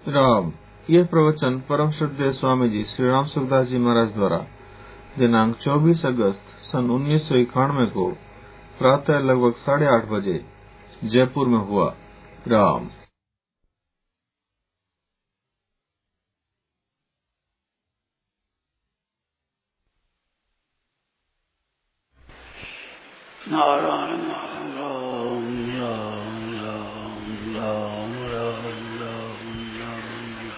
राम। यह प्रवचन परम श्रद्धेय स्वामी जी श्री राम सुखदास जी महाराज द्वारा दिनांक 24 अगस्त सन 1991 को प्रातः लगभग 8:30 बजे जयपुर में हुआ। राम। नारायण राम राम राम राम राम राम राम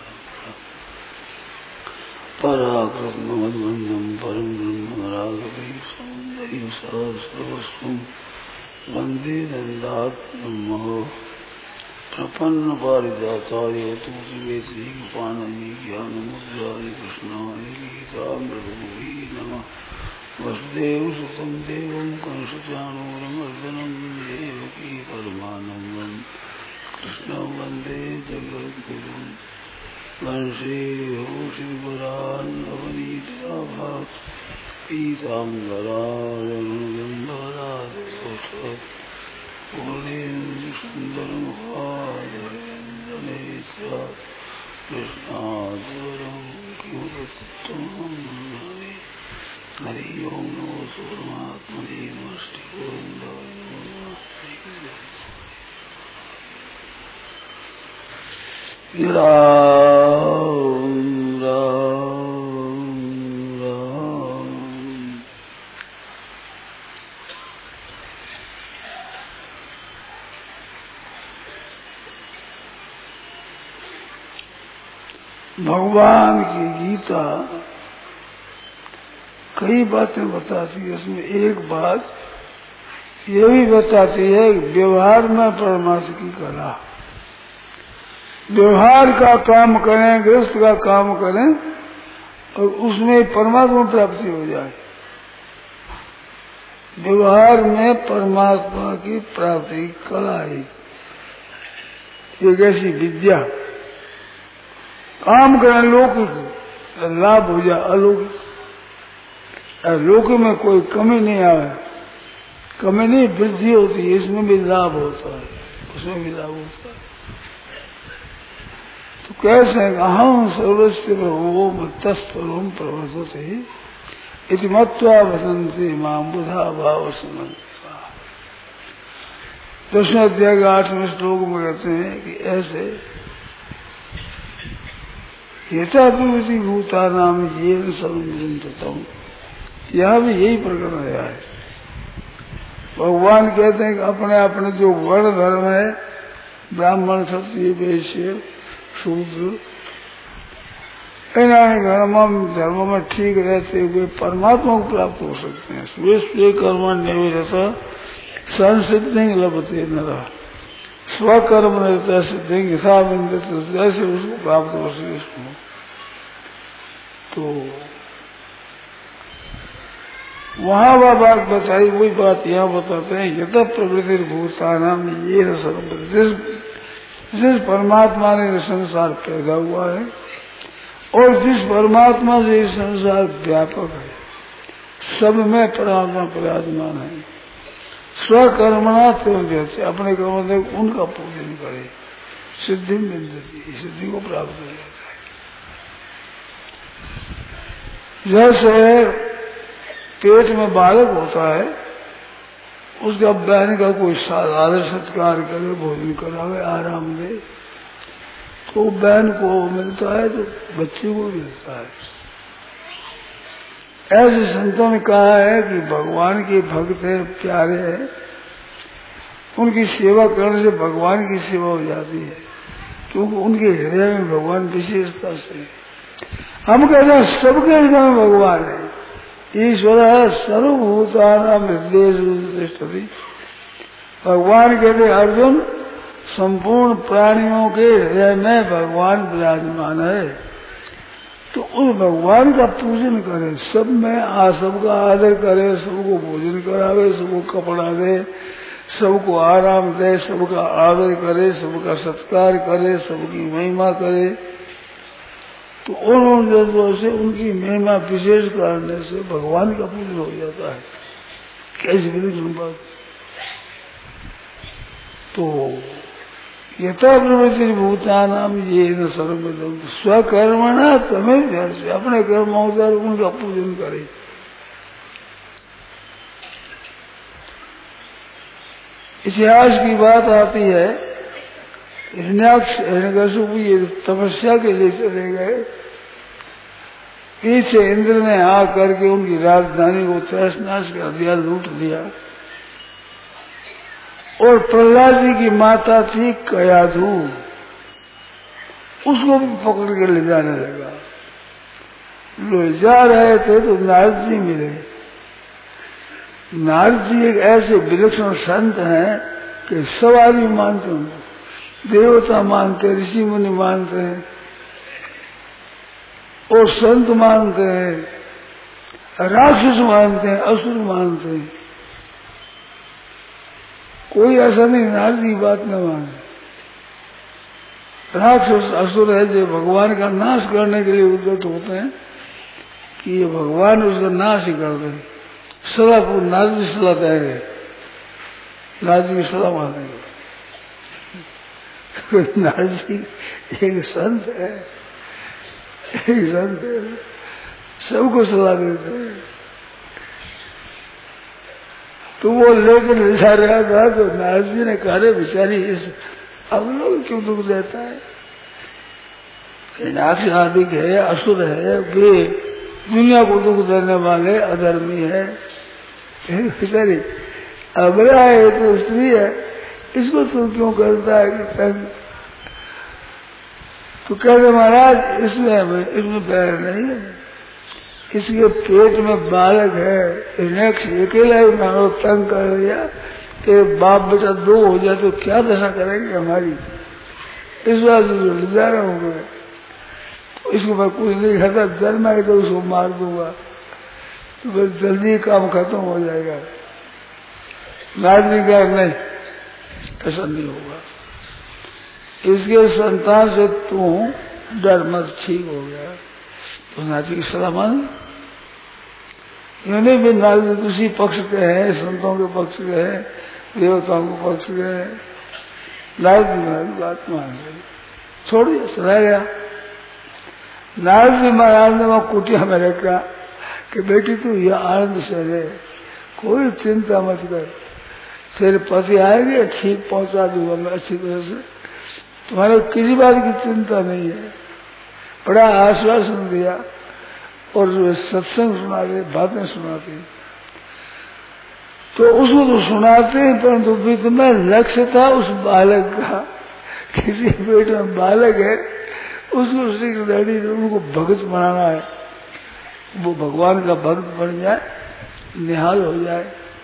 पराक्रम मदबंधम परम ब्रह्म राघवे सौंदर्य सर्वस्वं वंदे नंदात्मो प्रपन्न पारिजातार्य तुलसी श्री कृपाणि ज्ञान मुद्राय कृष्णाय गीतामृतभुवि नमः। वसुदेव सुतं देवं कंसचाणूरमर्दनं देवकी परमानन्दं कृष्णं वन्दे जगद्गुरुं वंशे विभूषिवरान् नवनीताभात् पीताम्बरायणगन्धराजोत्सव पूर्णेन्दु सुन्दरमुखादरेन्द्रनेत्रा कृष्णाद्वरं किमुपस्थं हरि ओम नमो परमात्मने नमस्ते गोविंदाय नमः। राम राम राम। भगवान की गीता कई बातें बताती है, उसमें एक बात ये भी बताती है कि व्यवहार में परमात्मा की कला। व्यवहार का काम करें, गृहस्थ का काम करें और उसमें परमात्मा प्राप्ति हो जाए। व्यवहार में परमात्मा की प्राप्ति की कला है। एक ऐसी विद्या, काम करें लौकिक लाभ हो जाए अलौकिक। लोक में कोई कमी नहीं आवे, कमी नहीं वृद्धि होती है, इसमें भी लाभ होता है, उसमें भी लाभ होता है। तो कैसे अहम सर्वस्व प्रभुवो मत्तस्परोम प्रवर्तते इति मत्वा वसंते मां बुधा भाव समन्विता। 10वें अध्याय के 8वें श्लोक में कहते हैं कि ऐसे यथाभिवृत्ति भूता नाम ये सर्वतम। यह भी यही प्रकरण आया है। भगवान कहते हैं कि अपने अपने जो वर्ण धर्म है, ब्राह्मण क्षत्रिय वैश्य शूद्र, इन धर्मों में ठीक रहते हुए परमात्मा को प्राप्त हो सकते हैं। स्वे कर्म निवेश संसिद्धि लभते नरा स्वकर्म रहता सिद्धि हिसाब जैसे उसको प्राप्त हो सके। तो वहां वह बात बताई, वही बात यहाँ बताते हैं। यथ प्रवृत्ति भूतानाम ये जिस परमात्मा ने संसार पैदा हुआ है और जिस परमात्मा से ये संसार व्यापक है, सब में परमात्मा विराजमान है। स्वकर्मणा जैसे अपने कर्म से उनका पूजन करे, सिद्धि मिलती, सिद्धि को प्राप्त हो जाता है। जैसे पेट में बालक होता है, उसका बहन का कोई आदर सत्कार करे, भोजन करावे, आराम दे, तो बहन को मिलता है तो बच्चे को मिलता है। ऐसे संतों ने कहा है कि भगवान के भक्त है, प्यारे हैं, उनकी सेवा करने से भगवान की सेवा हो जाती है, क्योंकि उनके हृदय में भगवान विशेषता से। हम कहते हैं सबके हृदय में भगवान है। ईश्वर सर्वभूतानां हृदयेषु तिष्ठति। भगवान कहते अर्जुन संपूर्ण प्राणियों के हृदय में भगवान विराजमान है। तो उस भगवान का पूजन करे, सब में सबका आदर करे, सबको भोजन करावे, सबको कपड़ा दे, सबको आराम दे, सबका आदर करे, सबका सत्कार करे, सबकी महिमा करे। तो उन जज्बों से उनकी महिमा विशेष करने से भगवान का पूजन हो जाता है। कैसी विलक्षण बात। तो यथा प्रवृत्ति भूतानाम ये न सर्वदम स्वकर्मणा तमें व्यास, अपने कर्मों से उनका पूजन करे। इतिहास की बात आती है, हिरण्यकशिपु ये तपस्या के लिए चले गए, पीछे इंद्र ने आ करके उनकी राजधानी को तहस नहस कर दिया, लूट दिया। और प्रहलाद जी की माता थी कयाधु, उसको भी पकड़ के ले जाने लगा। ले जा रहे थे तो नारद जी मिले। नारद जी एक ऐसे विलक्षण संत हैं कि सब आदमी मानते हैं, देवता मानते हैं, ऋषि मुनि मानते हैं और संत मानते हैं, राक्षस मानते हैं, असुर मानते हैं। कोई ऐसा नहीं नारद की बात न माने। राक्षस असुर है जो भगवान का नाश करने के लिए उद्यत होते हैं कि ये भगवान उसका नाश ही कर दे। सदा नारद जी सलाह कहेंगे, नारद जी की सलाह मानेंगे। नारद जी एक संत है, एक संत है, सबको सलाह देते हैं। तो वो लेकर ले जा रहा था तो नारद जी ने कहा, रे बेचारी इस अब लोग क्यों दुख देता है, राक्षस आदि है, असुर है, वे दुनिया को दुख देने वाले अधर्मी है। बेचारी अबला है तो स्त्री है, इसको तू क्यों करता है कि तंग? तो कहते महाराज इसमें पैर नहीं है, इसके पेट में बालक है, नेक्स्ट अकेला ही मानो तंग कर दिया, तेरे बाप बेटा दो हो जाए तो क्या दशा करेंगे हमारी, इस बात से जो ले जा रहा हूं मैं। तो इसको मैं कुछ नहीं खाता, जन्म आए तो उसको मार दूंगा तो फिर जल्दी काम खत्म हो जाएगा। नारद जी कहा नहीं, ऐसा नहीं होगा, इसके संतान से तू डर मत, ठीक हो गया। तो नारद जी की सलाह मान। इन्होंने भी नारद जी उसी पक्ष के हैं, संतों के पक्ष के हैं, देवताओं के पक्ष के हैं। नारद जी महाराज बात मान गई, छोड़ दिया, चला गया। नारद जी महाराज ने वहां कुटिया में रखा कि बेटी तू यह आनंद से रहे, कोई चिंता मत कर, तेरे पति आएंगे, ठीक पहुंचा दूंगा मैं अच्छी तरह से, तुम्हारे किसी बात की चिंता नहीं है। बड़ा आश्वासन दिया और जो सत्संग सुनाते, बातें सुनाते, तो उसको तो सुनाते, परंतु वित्त में लक्ष्य था उस बालक का, किसी पेट में बालक है, उसको श्री कृष्ण उनको भगत बनाना है, वो भगवान का भक्त बन जाए, निहाल हो जाए।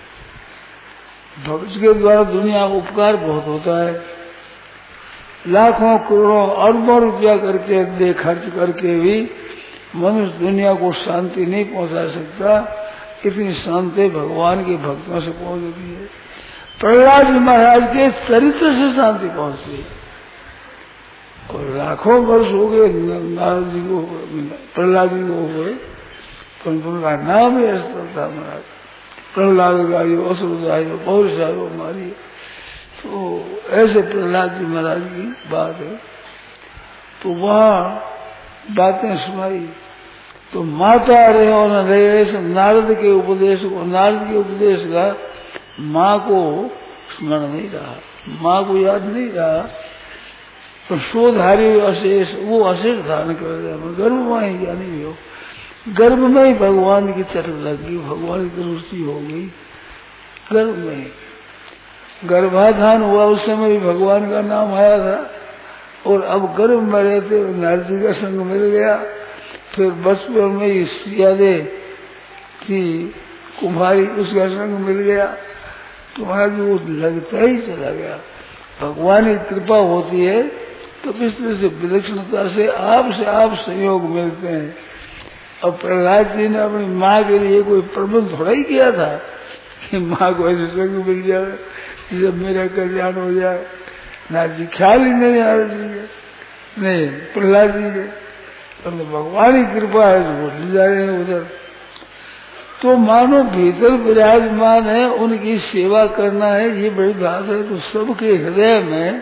भक्त के द्वारा दुनिया उपकार बहुत होता है, लाखों करोड़ों अरबों रुपया करके दे खर्च करके भी मनुष्य दुनिया को शांति नहीं पहुंचा सकता, इतनी शांति भगवान के भक्तों से पहुंचती है। प्रहलाद जी महाराज के चरित्र से शांति पहुंचती है। और लाखों वर्ष हो गए नारद जी को, प्रहलाद जी को हो गए, परंतु उनका नाम ही ऐसा था महाराज, प्रहलाद गायो असुर गायो पौरुषायो मारी। तो ऐसे प्रहलाद जी महाराज की बात है। तो वहां बातें सुनाई तो माता रहे और न रहे, नारद के उपदेश को, नारद के उपदेश का माँ को स्मरण नहीं रहा, माँ को याद नहीं रहा, तो शोधारी अशेष, वो अशेष धारण कर दिया, गर्भ में ही ज्ञानी हो, गर्भ में ही भगवान की तरफ लग गई, भगवान की दृष्टि हो गई गर्भ में ही। गर्भाधान हुआ उस समय भी भगवान का नाम आया था, और अब गर्भ में रहते नारद जी का संग मिल गया। फिर बचपन में ही सियादे की कुम्हारी, उसका संग मिल गया, तुम्हारा वो लगता ही चला गया। भगवान की कृपा होती है तो इस तरह से विलक्षणता से आप संयोग मिलते हैं। अब प्रहलाद जी ने अपनी माँ के लिए कोई प्रबंध थोड़ा ही किया था कि माँ को ऐसे संग मिल जाए जिससे मेरा कल्याण हो जाए, नारद जी ख्याल ही नहीं नारद जी के, नहीं प्रहलाद जी के, तो भगवान की कृपा है जो ले जा रहे हैं उधर। तो मानो भीतर विराजमान है, उनकी सेवा करना है, ये बड़ी बात है। तो सबके हृदय में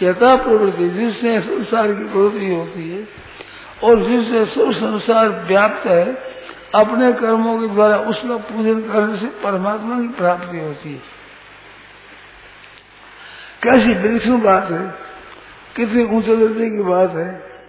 यथा प्रवृत्ति, जिससे संसार की प्रवृत्ति होती है और जिससे सब संसार व्याप्त है, अपने कर्मों के द्वारा उसका पूजन करने से परमात्मा की प्राप्ति होती है। कैसी विलक्षण बात है, कितनी ऊंचे दर्जे की बात है।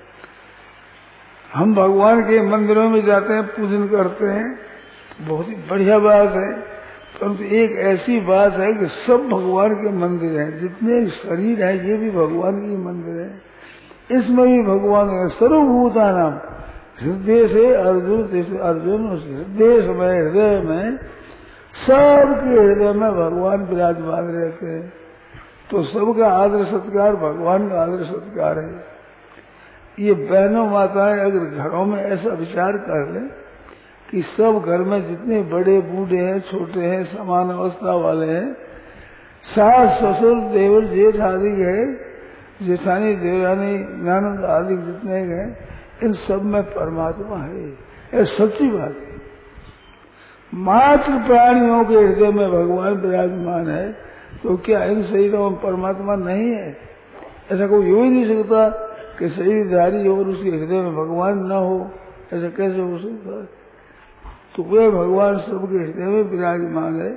हम भगवान के मंदिरों में जाते हैं, पूजन करते हैं, तो बहुत ही बढ़िया बात है। परंतु एक ऐसी बात है कि सब भगवान के मंदिर हैं, जितने शरीर है ये भी भगवान के मंदिर है। इसमें भी भगवान है। सर्वभूता नाम हृदय से अर्जुन उस हृदय में सबके हृदय में भगवान विराजमान रहते हैं। तो सबका आदर सत्कार भगवान का आदर सत्कार है। ये बहनों माताएं अगर घरों में ऐसा विचार कर ले कि सब घर में जितने बड़े बूढ़े हैं, छोटे हैं, समान अवस्था वाले हैं, सास ससुर देवर जेठ आदि है, जेठानी देवरानी ननद आदि जितने हैं, इन सब में परमात्मा है। ये सच्ची बात है। मात्र प्राणियों के हृदय में भगवान विराजमान है, तो क्या इन शरीरों में परमात्मा नहीं है? ऐसा कोई हो ही नहीं सकता कि शरीरधारी और उसके हृदय में भगवान न हो। ऐसा कैसे हो सकता है? तो वे भगवान सबके हृदय में विराजमान है।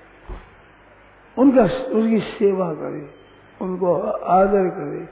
उसकी सेवा करे, उनको आदर करे।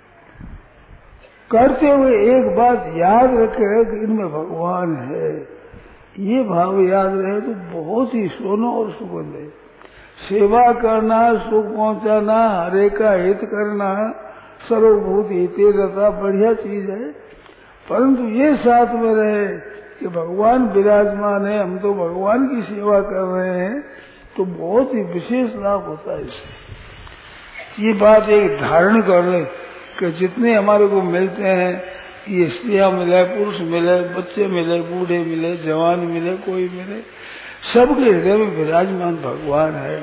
करते हुए एक बात याद रखे कि इनमें भगवान है। ये भाव याद रहे तो बहुत ही सोना और सुगंध है। सेवा करना, सुख पहुंचाना, हरे का हित करना, सर्वभूत हिते रहता बढ़िया चीज है। परंतु ये साथ में रहे कि भगवान विराजमान है, हम तो भगवान की सेवा कर रहे हैं, तो बहुत ही विशेष लाभ होता है इससे। ये बात एक धारण कर ले कि जितने हमारे को मिलते हैं, ये स्त्रियां मिले, पुरुष मिले, बच्चे मिले, बूढ़े मिले, जवान मिले, कोई मिले, सबके हृदय में विराजमान भगवान है।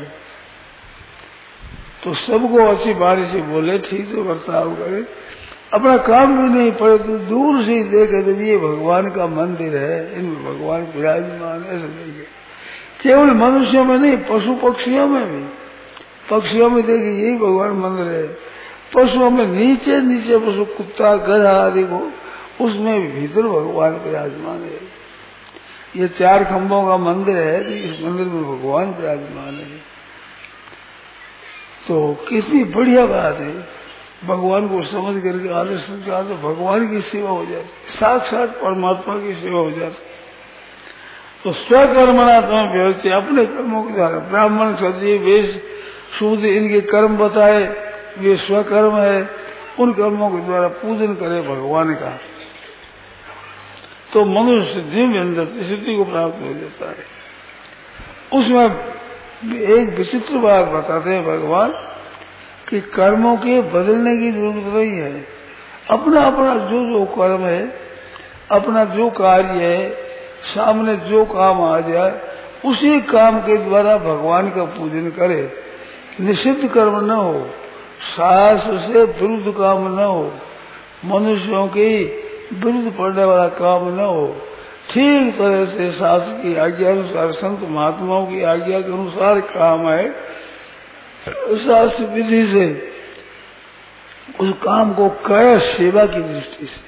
तो सबको अच्छी बारी से बोले, ठीक से बर्ताव करे, अपना काम भी नहीं पड़े तो दूर से ही देखे तो ये भगवान का मंदिर है, इनमें भगवान विराजमान है। ऐसा देखे केवल मनुष्यों में नहीं, पशु पक्षियों में भी। पक्षियों में देखिए यही भगवान मंदिर है। पशुओं में नीचे नीचे पशु, कुत्ता, गधा आदि को, उसमें भी भीतर भगवान विराजमान है। ये 4 खंभों का मंदिर है, तो इस मंदिर में भगवान विराजमान है। तो कितनी बढ़िया बात है। भगवान को समझ करके आदर सत्कार, तो भगवान की सेवा हो जाती, साक्षात परमात्मा की सेवा हो जाती। तो स्वकर्मणा तुम्हें व्यवस्थित, अपने कर्मों के द्वारा ब्राह्मण क्षत्रिय वैश्य शूद्र इनके कर्म बताए, वे स्वकर्म है, उन कर्मों के द्वारा पूजन करे भगवान का, तो मनुष्य सिद्धि को प्राप्त हो जाता है। उसमें एक विचित्र बात बताते हैं भगवान कि कर्मों के बदलने की जरूरत नहीं है। अपना अपना जो कर्म है, अपना जो कार्य है, सामने जो काम आ जाए, उसी काम के द्वारा भगवान का पूजन करे। निषिद्ध कर्म न हो, शास्त्र से विरुद्ध काम न हो, मनुष्यों के विरुद्ध पड़ने वाला काम न हो, ठीक तरह से शास्त्र की आज्ञा अनुसार, संत महात्माओं की आज्ञा के अनुसार काम है, शास्त्र विधि से उस काम को करे, सेवा की दृष्टि से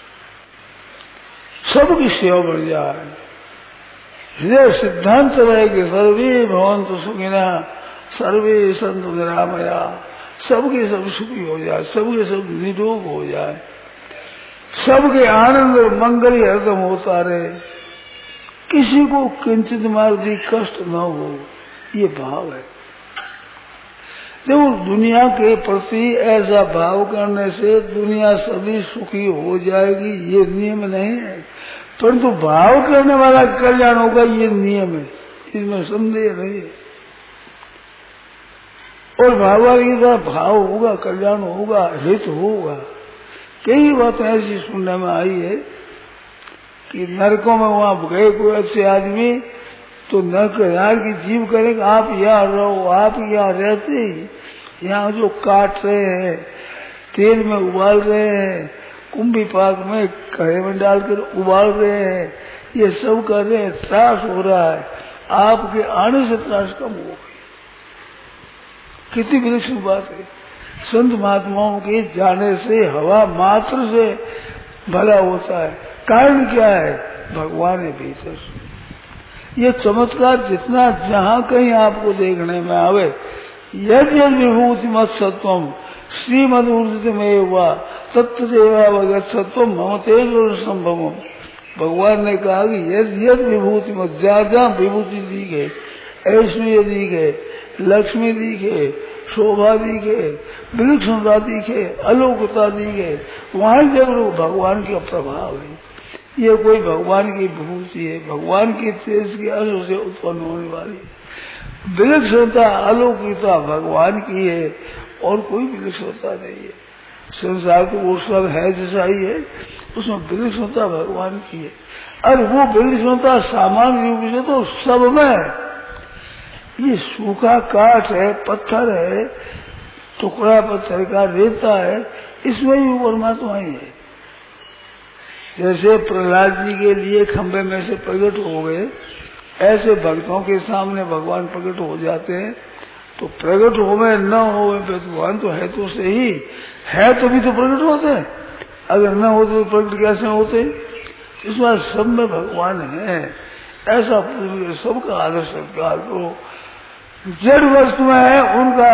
सबकी सेवा बढ़ जाए। यह सिद्धांत रहे कि सर्वे भवन्तु सुखिनः सर्वे सन्तु निरामया, सबके सब सुखी हो जाए, सबके सब निरोग हो जाए, सबके आनंद और मंगल ही हरदम होता रहे, किसी को किंचित मात्र कष्ट न हो, ये भाव है। देखो दुनिया के प्रति ऐसा भाव करने से दुनिया सभी सुखी हो जाएगी, ये नियम नहीं है, परंतु भाव करने वाला कल्याण होगा, ये नियम है, इसमें संदेह नहीं है। और भावावेगी का भाव होगा, कल्याण होगा, हित होगा। कई बातें ऐसी सुनने में आई है कि नरकों में वहां गए कोई अच्छे आदमी, तो नरक की जीव करेंगे, आप यहाँ रहो, आप यहाँ रहते ही यहाँ जो काट रहे हैं, तेल में उबाल रहे हैं, कुंभी पाक में कड़े में डालकर उबाल रहे हैं, ये सब कर रहे हैं, त्रास हो रहा है, आपके आने से त्रास कम हो गई। कितनी विलक्षण बात है। संत महात्माओं के जाने से हवा मात्र से भला होता है। कारण क्या है? भगवान है भीतर। ये चमत्कार जितना जहाँ कहीं आपको देखने में आवे, यदि विभूति मत सत्वम श्रीमद ऊर्जितमेव हुआ तत्व सत्वम ममते संभव। भगवान ने कहा कि यद विभूति मत, जहाँ विभूति दिखे, ऐश्वर्य दिखे, लक्ष्मी दिखे, शोभा दिखे, विलक्षणता दिखे, अलौकिकता दिखे, वहां जरूर भगवान का प्रभाव है। ये कोई भगवान की विभूति है, भगवान के तेज के अंश से उत्पन्न होने वाली विलक्षणता, अलौकिकता भगवान की है और कोई विलक्षणता नहीं है। संसार तो वो सब है जैसा ही है, उसमें विलक्षणता भगवान की है। और वो विलक्षणता सामान्य रूप से तो सब में है। ये सूखा काठ है, पत्थर है, टुकड़ा पत्थर का, रेता है, इसमें भी परमात्मा ही है। जैसे प्रहलाद जी के लिए खंभे में से प्रकट हो गए, ऐसे भक्तों के सामने भगवान प्रकट हो जाते हैं। तो प्रकट होवे न होवे भगवान तो है, तो सही है, तभी तो प्रकट होते हैं। अगर न होते तो प्रकट कैसे होते? इस बात सब में भगवान है, ऐसा सबका आदर सत्कार करो। जड़ वस्तु में है उनका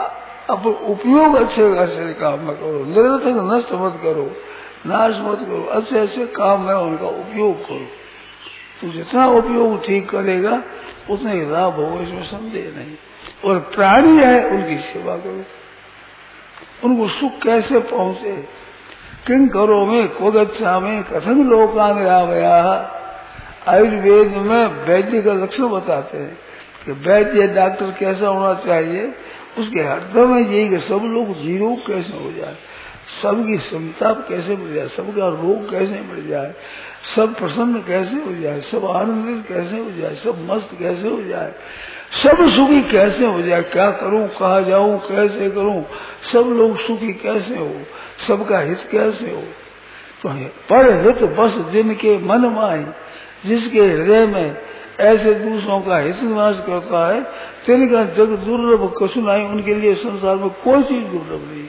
उपयोग अच्छे काम में करो, निरर्थक नष्ट मत करो, नाश मत करो, अच्छे अच्छे काम में उनका उपयोग करो। तो जितना उपयोग ठीक करेगा उतना ही लाभ होगा, इसमें संदेह नहीं। और प्राणी है उनकी सेवा करो, उनको सुख कैसे पहुंचे। किंग करो में कोगच्छा में कथन लोकान रावया। आयुर्वेद में वैद्य का लक्षण बताते हैं कि वैद्य डॉक्टर कैसा होना चाहिए। उसके हृदय में यही कि सब लोग निरोग कैसे हो जाए, सबकी समता कैसे मिल जाए, सबका रोग कैसे मिल जाए, सब प्रसन्न कैसे हो जाए, सब आनंदित कैसे हो जाए, सब मस्त कैसे हो जाए, सब सुखी कैसे हो जाए। क्या करूं, कहाँ जाऊं, कैसे करूं, सब लोग सुखी कैसे हो, सबका हित कैसे हो। तो पर हित बस जिनके मन माई, जिसके हृदय में ऐसे दूसरों का हित निवास करता है, तिनका जग दुर्लभ कसुनाई। उनके लिए संसार में कोई चीज दुर्लभ नहीं,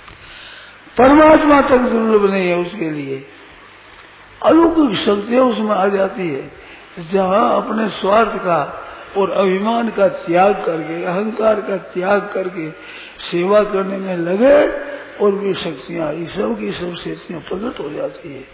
परमात्मा तक दुर्लभ नहीं है। उसके लिए अलौकिक शक्तियां उसमें आ जाती है, जहाँ अपने स्वार्थ का और अभिमान का त्याग करके, अहंकार का त्याग करके सेवा करने में लगे, और वे शक्तियां सब की सब शक्तियां प्रकट हो जाती है।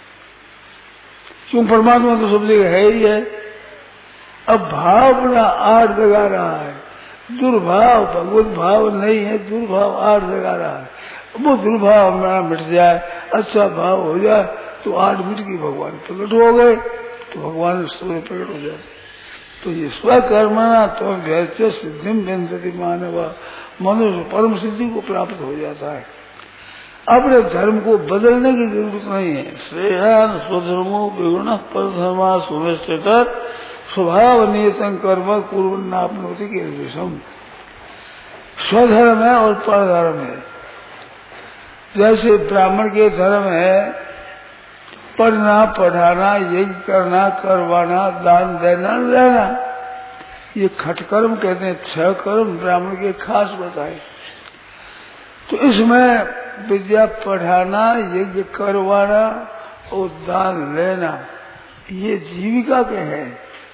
क्यों? परमात्मा तो सब जगह है ही है। अब भाव अपना आड़ लगा रहा है, दुर्भाव भगवत भाव नहीं है, दुर्भाव आड़ लगा रहा है। वो दुर्भाव हमारा मिट जाए, अच्छा भाव हो जाए, तो आड़ मिट की भगवान प्रकट हो गए, तो भगवान स्वयं प्रकट हो जाते। तो ये स्वकर्मणा तो व्यर्थ सिद्धिम व्यंजति मानव, मनुष्य परम सिद्धि को प्राप्त हो जाता है। अपने धर्म को बदलने की जरूरत नहीं है। श्रेयान स्वधर्मो विगुण पर धर्मा सुनिश्चित स्वभाव नियतं कर्म कुर्वन्नाप्नोति कीदृशम्। स्वधर्म है और परधर्म है। जैसे ब्राह्मण के धर्म है पढ़ना, पढ़ाना, यज्ञ करना, करवाना, दान देना, लेना, ये खटकर्म कहते हैं। 6 कर्म ब्राह्मण के खास बताए। तो इसमें विद्या पढ़ाना, यज्ञ करवाना और दान लेना, ये जीविका के हैं।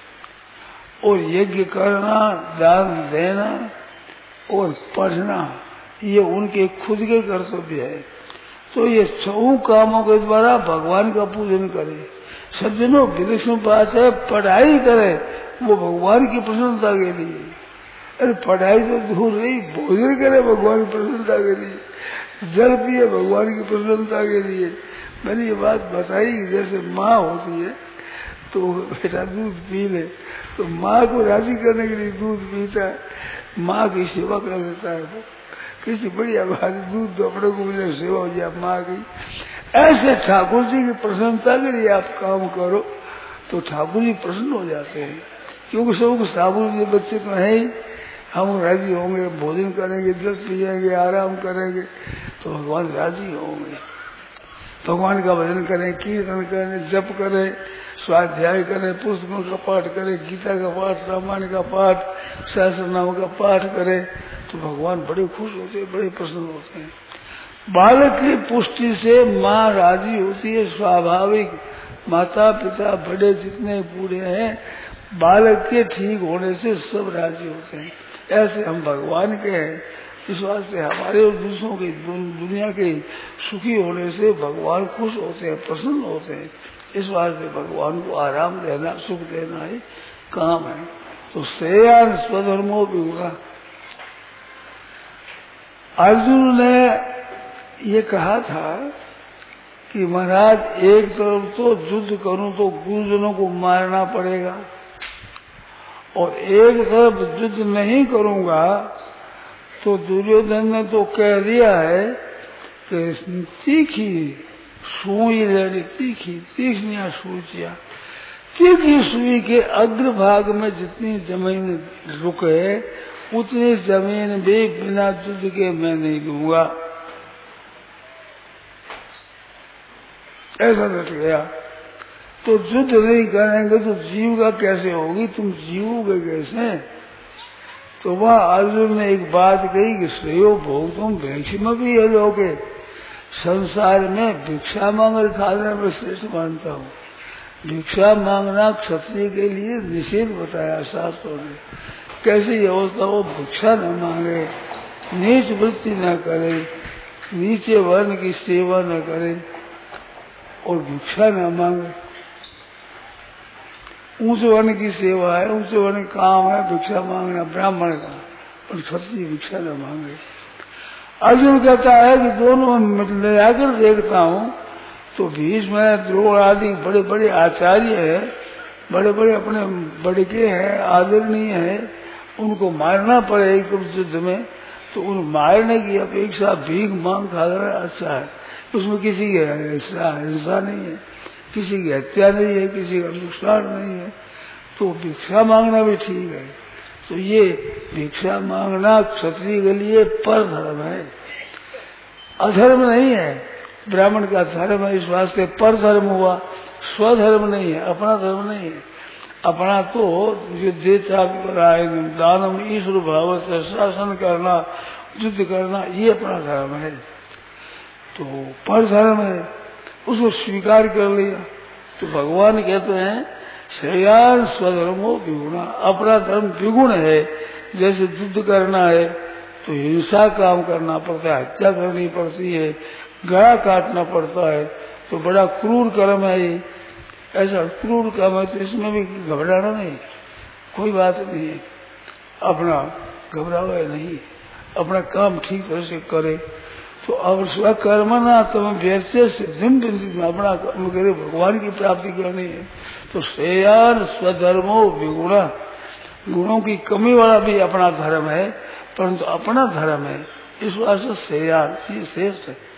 और यज्ञ करना, दान देना और पढ़ना, ये उनके खुद के कर्तव्य है। तो ये 6 कामों के द्वारा भगवान का पूजन करें। सज्जनों, विलक्षण बात है, पढ़ाई करे वो भगवान की प्रसन्नता के लिए। अरे पढ़ाई तो दूर रही, भोजन करे भगवान की प्रसन्नता के लिए, जल पिए भगवान की प्रसन्नता के लिए। मैंने ये बात बताई, जैसे माँ होती है तो बेटा दूध पी ले, तो माँ को राजी करने के लिए दूध पीता है, माँ की सेवा कर देता है। वो किसी बढ़िया बात, दूध तो अपने को मिले, सेवा हो जाए माँ की। ऐसे ठाकुर जी की प्रसन्नता के लिए आप काम करो तो ठाकुर जी प्रसन्न हो जाते हैं। क्योंकि सबको ठाकुर जी बच्चे तो है ही, हम राजी होंगे, भोजन करेंगे, जल पिएंगे, आराम करेंगे, तो भगवान राजी होंगे। भगवान का भजन करें, कीर्तन करें, जप करें, स्वाध्याय करें, पुस्तकों का पाठ करें, गीता का पाठ, रामायण का पाठ, सहस्रनाम का पाठ करें, तो भगवान बड़े खुश होते हैं, बड़े प्रसन्न होते हैं। बालक की पुष्टि से माँ राजी होती है, स्वाभाविक। माता पिता बड़े जितने बूढ़े हैं, बालक के ठीक होने से सब राजी होते हैं। ऐसे हम भगवान के हैं, इस वास्ते हमारे और दूसरों की दुनिया के सुखी होने से भगवान खुश होते हैं, प्रसन्न होते हैं। इस वास्ते भगवान को आराम देना, सुख देना ही काम है। तो श्रेयान स्वधर्मो विगुणः। अर्जुन ने ये कहा था कि महाराज एक तरफ तो युद्ध करूं तो गुरुजनों को मारना पड़ेगा, और एक तरफ युद्ध नहीं करूंगा तो दुर्योधन ने तो कह दिया है कि तीखी सुई लेनी, तीखनिया सुइयां, तीखी सुई के अग्रभाग में जितनी जमीन रुके उतनी जमीन भी बिना युद्ध के मैं नहीं लूंगा। ऐसा डट गया। तो युद्ध नहीं करेंगे तो जीविका कैसे होगी, तुम जीवोगे कैसे? तो वह अर्जुन ने एक बात कही कि श्रेयो भोक्तुम भिक्षम भी है लोगे। संसार में भिक्षा मांगकर खाने में श्रेष्ठ मानता हूँ। भिक्षा मांगना क्षत्रिय के लिए निषेध बताया शास्त्रों ने। कैसी अवस्था हो, भिक्षा न मांगे, नीच वृत्ति न करे, नीचे वर्ण की सेवा न करे और भिक्षा न मांगे। ऊंचे वर्ण की सेवा है, ऊंचे वर्ण काम है भिक्षा मांगना ब्राह्मण का, और क्षत्रिय भिक्षा न मांगे। अर्जुन कहता है कि दोनों में आकर देखता हूँ तो भीष्म है, द्रोण आदि बड़े बड़े आचार्य है, बड़े बड़े अपने बड़के हैं, आदरणीय है, उनको मारना पड़ेगा कुछ युद्ध में, तो उन मारने की अपेक्षा भीख मांग खाना अच्छा है। उसमें किसी की हिंसा नहीं है, किसी की हत्या नहीं है, किसी का नुकसान नहीं है, तो भिक्षा मांगना भी ठीक है। तो ये भिक्षा मांगना क्षत्रिय के लिए पर धर्म है, अधर्म नहीं है। ब्राह्मण का धर्म है, इस वास्ते पर धर्म हुआ, स्वधर्म नहीं है, अपना धर्म नहीं है। अपना तो युद्धेता दानम ईश्वर भाव से शासन करना, युद्ध करना, ये अपना धर्म है। तो पर धर्म है, उसको स्वीकार कर लिया। तो भगवान कहते हैं श्रेयान स्वधर्मो विगुणा। अपना धर्म विगुण है। जैसे युद्ध करना है तो हिंसा काम करना पड़ता है, हत्या करनी पड़ती है, गला काटना पड़ता है, तो बड़ा क्रूर कर्म है ये। ऐसा क्रूर कर्म है तो इसमें भी घबराना नहीं, कोई बात नहीं है। अपना घबरावे नहीं, अपना काम ठीक तरह से करे। तो अब स्वकर्म ना तुम व्यर्थ सिद्धिम बिंदित, अपना कर्म करे, भगवान की प्राप्ति करनी है। तो श्रेयान स्वधर्मो विगुणा। गुणों की कमी वाला भी अपना धर्म है, परंतु अपना धर्म है, इस वास्ते श्रेयान ये श्रेष्ठ है।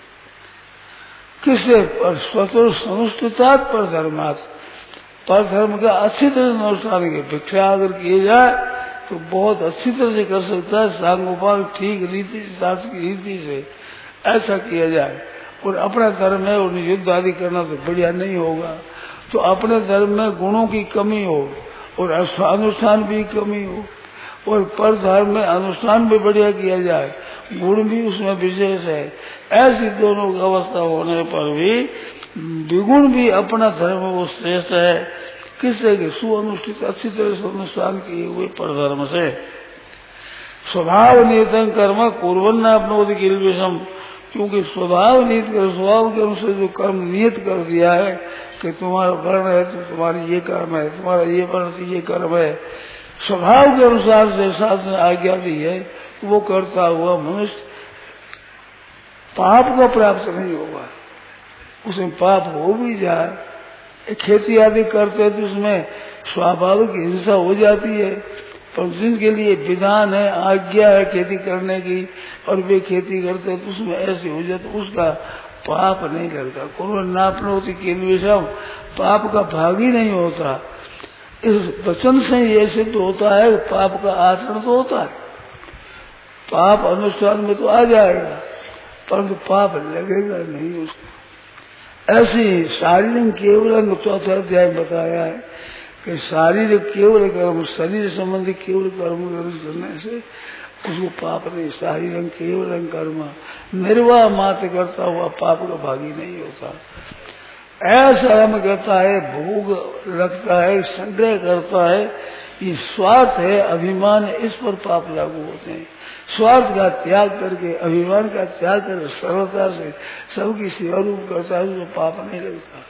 किससे? पर स्वतः सनुष्ठितात पर धर्मात। पर धर्म का अच्छी तरह अनुष्ठान के भिक्षा अगर किए जाए तो बहुत अच्छी तरह से कर सकता है, सांगोपांग ठीक रीति शास्त्र की रीति से ऐसा किया जाए। और अपना धर्म है और युद्ध आदि करना तो बढ़िया नहीं होगा। तो अपने धर्म में गुणों की कमी हो और अनुष्ठान भी कमी हो, और पर धर्म में अनुष्ठान भी बढ़िया किया जाए, गुण भी उसमें विशेष है। ऐसी दोनों की अवस्था होने पर भी विगुण भी अपना धर्म वो श्रेष्ठ है। किससे? कि सुअनुष्ठित अच्छी तरह से अनुष्ठान किए हुए पर धर्म से। स्वभाव नियतन कर्म कुर्वन्ना अपनोति किल विषम। क्योंकि स्वभाव नियत कर, स्वभाव के अनुसार जो कर्म नियत कर दिया है कि तुम्हारा वर्ण है तो तुम्हारी ये कर्म है, तुम्हारा ये वर्ण तो ये कर्म है, स्वभाव के अनुसार से शास्त्र आज्ञा दी है, तो वो करता हुआ मनुष्य पाप का प्राप्त नहीं होगा। उसमें पाप हो भी जाए, खेती आदि करते हैं तो उसमें स्वाभाविक हिंसा हो जाती है, पर जिनके लिए विधान है, आज्ञा है खेती करने की, और वे खेती करते हैं तो उसमें ऐसे हो जाए तो उसका पाप नहीं लगता। कोनो नापनोति किल विषम, पाप का भाग ही नहीं होता। इस वचन से ये सिद्ध होता है पाप का आचरण तो होता है, पाप अनुष्ठान में तो आ जाएगा, परंतु पाप लगेगा नहीं उसको। ऐसे शारीरिक केवल चौथा अध्याय बताया है कि शारीरिक केवल कर्म, शरीर संबंधी केवल कर्म करने से उसको पाप नहीं। शारीरिक केवल कर्म निर्वाह मात्र करता हुआ पाप का भागी नहीं होता। ऐसा हम करता है, भोग रखता है, संग्रह करता है, ये स्वार्थ है, अभिमान है, इस पर पाप लागू होते हैं। स्वार्थ का त्याग करके, अभिमान का त्याग कर सरलता से सबकी सेवा रूप करता है, उसको पाप नहीं लगता।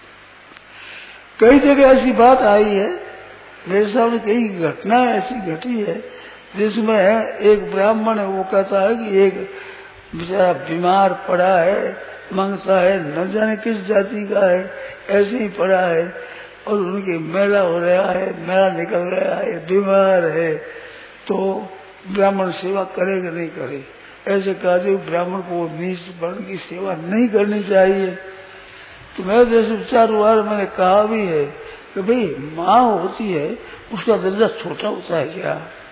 कई जगह ऐसी बात आई है, मेरे सामने कई घटना ऐसी घटी है जिसमें एक ब्राह्मण है, वो कहता है कि एक बेचारा बीमार पड़ा है, मांगता है, न जाने किस जाति का है, ऐसे ही पड़ा है और उनके मेला हो रहा है, मेला निकल रहा है, बीमार है, तो ब्राह्मण सेवा करेगा नहीं करे। ऐसे कहा जो ब्राह्मण को नीच वर्ण की सेवा नहीं करनी चाहिए। तो मैं जैसे विचार हुआ, मैंने कहा भी है कि भाई माँ होती है, उसका दर्जा छोटा होता है क्या?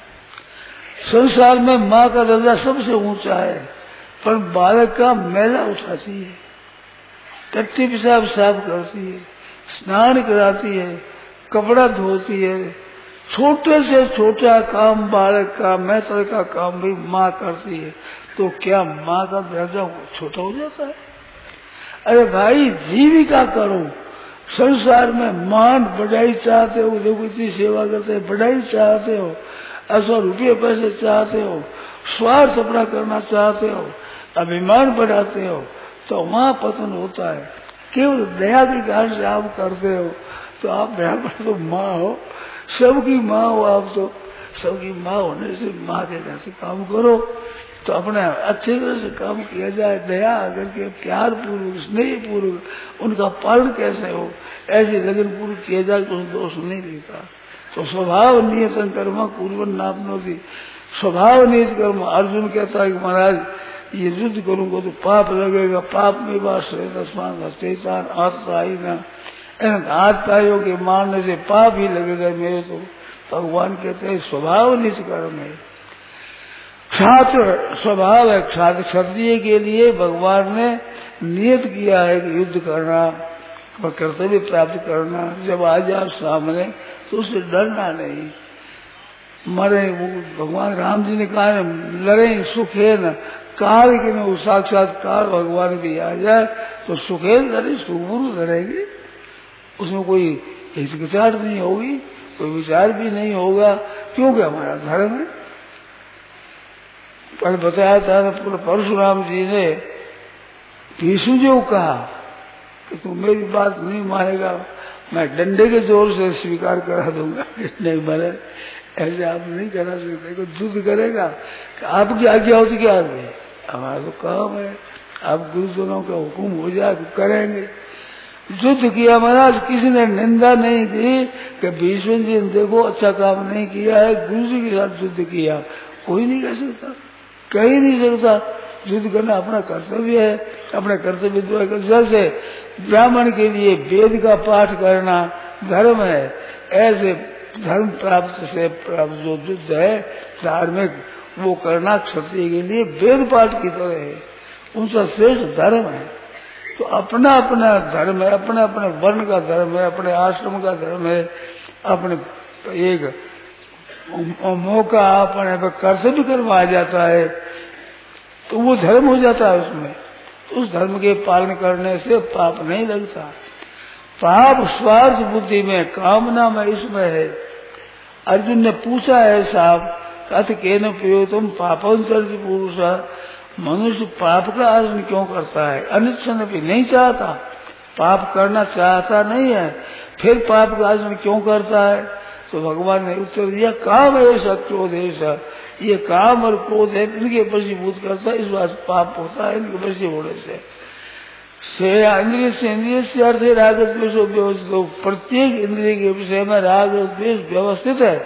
संसार में माँ का दर्जा सबसे ऊंचा है, पर बालक का मैला उठाती है, टट्टी पेशाब साफ करती है, स्नान कराती है, कपड़ा धोती है, छोटे से छोटा काम बालक का मैत्र का काम भी माँ करती है, तो क्या माँ का दर्जा छोटा हो जाता है? अरे भाई जीविका करो, संसार में मान बढ़ाई चाहते हो, देखो इतनी सेवा करते हैं, बढ़ाई चाहते हो, 100 रुपये पैसे चाहते हो, स्वार्थ अपना करना चाहते हो, अभिमान बढ़ाते हो, तो वहां पतन होता है। केवल दया के कारण से आप करते हो, तो आप ब्राह्मण तो माँ हो, सबकी माँ हो आप, तो सबकी माँ होने से माँ के घर से काम करो, तो अपने अच्छे तरह से काम किया जाए, दया करके प्यार पूर्वक स्नेह पूर्वक उनका पालन कैसे हो, ऐसे लगन पूर्वक किया जाए तो दोष नहीं देता। तो स्वभाव नियत कर्म पूर्व नापनोति, स्वभाव नियत कर्म। अर्जुन कहता है कि महाराज ये युद्ध करूंगा तो पाप लगेगा, पाप में बात तस्मान आत्ताई न, आत्ताइयों के मारने से पाप ही लगेगा मेरे। तो भगवान कहते हैं स्वभाव नियत कर्म है, छात्र स्वभाव है। छात्र क्षत्रिय के लिए भगवान ने नियत किया है कि युद्ध करना और कर्तव्य प्राप्त करना। जब आ जाए सामने तो उससे डरना नहीं, मरे। वो भगवान राम जी ने कहा लड़े सुखे न काल के न, साक्षात्कार भगवान भी आ जाए तो सुखे लड़े, सुखपूर्व लड़ेंगे, उसमें कोई हिचकिचाहट नहीं होगी, कोई विचार भी नहीं होगा, क्योंकि हमारा धर्म है। पर बताया था परशुराम जी ने भीष्म जी को कहा कि तू मेरी बात नहीं मानेगा, मैं डंडे के जोर से स्वीकार करा दूंगा। नहीं माने, ऐसे आप नहीं करा सकते, युद्ध करेगा। आपकी आज्ञा होती क्या? हमारा तो काम है, आप गुरुजनों का हुक्म हो जाए तो करेंगे। युद्ध किया महाराज, किसी ने निंदा नहीं की कि भीष्म जी ने देखो अच्छा काम नहीं किया है, गुरु जी के साथ युद्ध किया। कोई नहीं कह सकता, कहीं नहीं सकता। युद्ध करना अपना कर्तव्य है, अपने कर्तव्य द्वारा। जैसे ब्राह्मण के लिए वेद का पाठ करना धर्म है, ऐसे धर्म प्राप्त से प्राप्त जो युद्ध है धार्मिक, वो करना क्षत्रिय के लिए वेद पाठ की तरह है, उनका श्रेष्ठ धर्म है। तो अपना अपना धर्म है, अपने अपने वर्ण का धर्म है, अपने आश्रम का धर्म है, अपने एक मौका अपने कर्तव्य कर्म आ जाता है तो वो धर्म हो जाता है उसमें। तो उस धर्म के पालन करने से पाप नहीं लगता। पाप स्वार्थ बुद्धि में, कामना में, इसमें है। अर्जुन ने पूछा है साहब, कथ के न पियो तुम पापंतर पुरुष, मनुष्य पाप का आचरण क्यों करता है? अनिच्छन भी नहीं चाहता, पाप करना चाहता नहीं है, फिर पाप का आचरण क्यों करता है? तो भगवान ने उत्तर दिया, काम ऐसा क्रोध ऐसा, ये काम और क्रोध है इनके वशीभूत करता है, इस बात पाप होता है इनके वशी होने से। इंद्रिय से इंद्रिय से अर्थ है राग द्वेष व्यवस्थित, प्रत्येक इंद्रिय के विषय में राग और द्वेष व्यवस्थित है।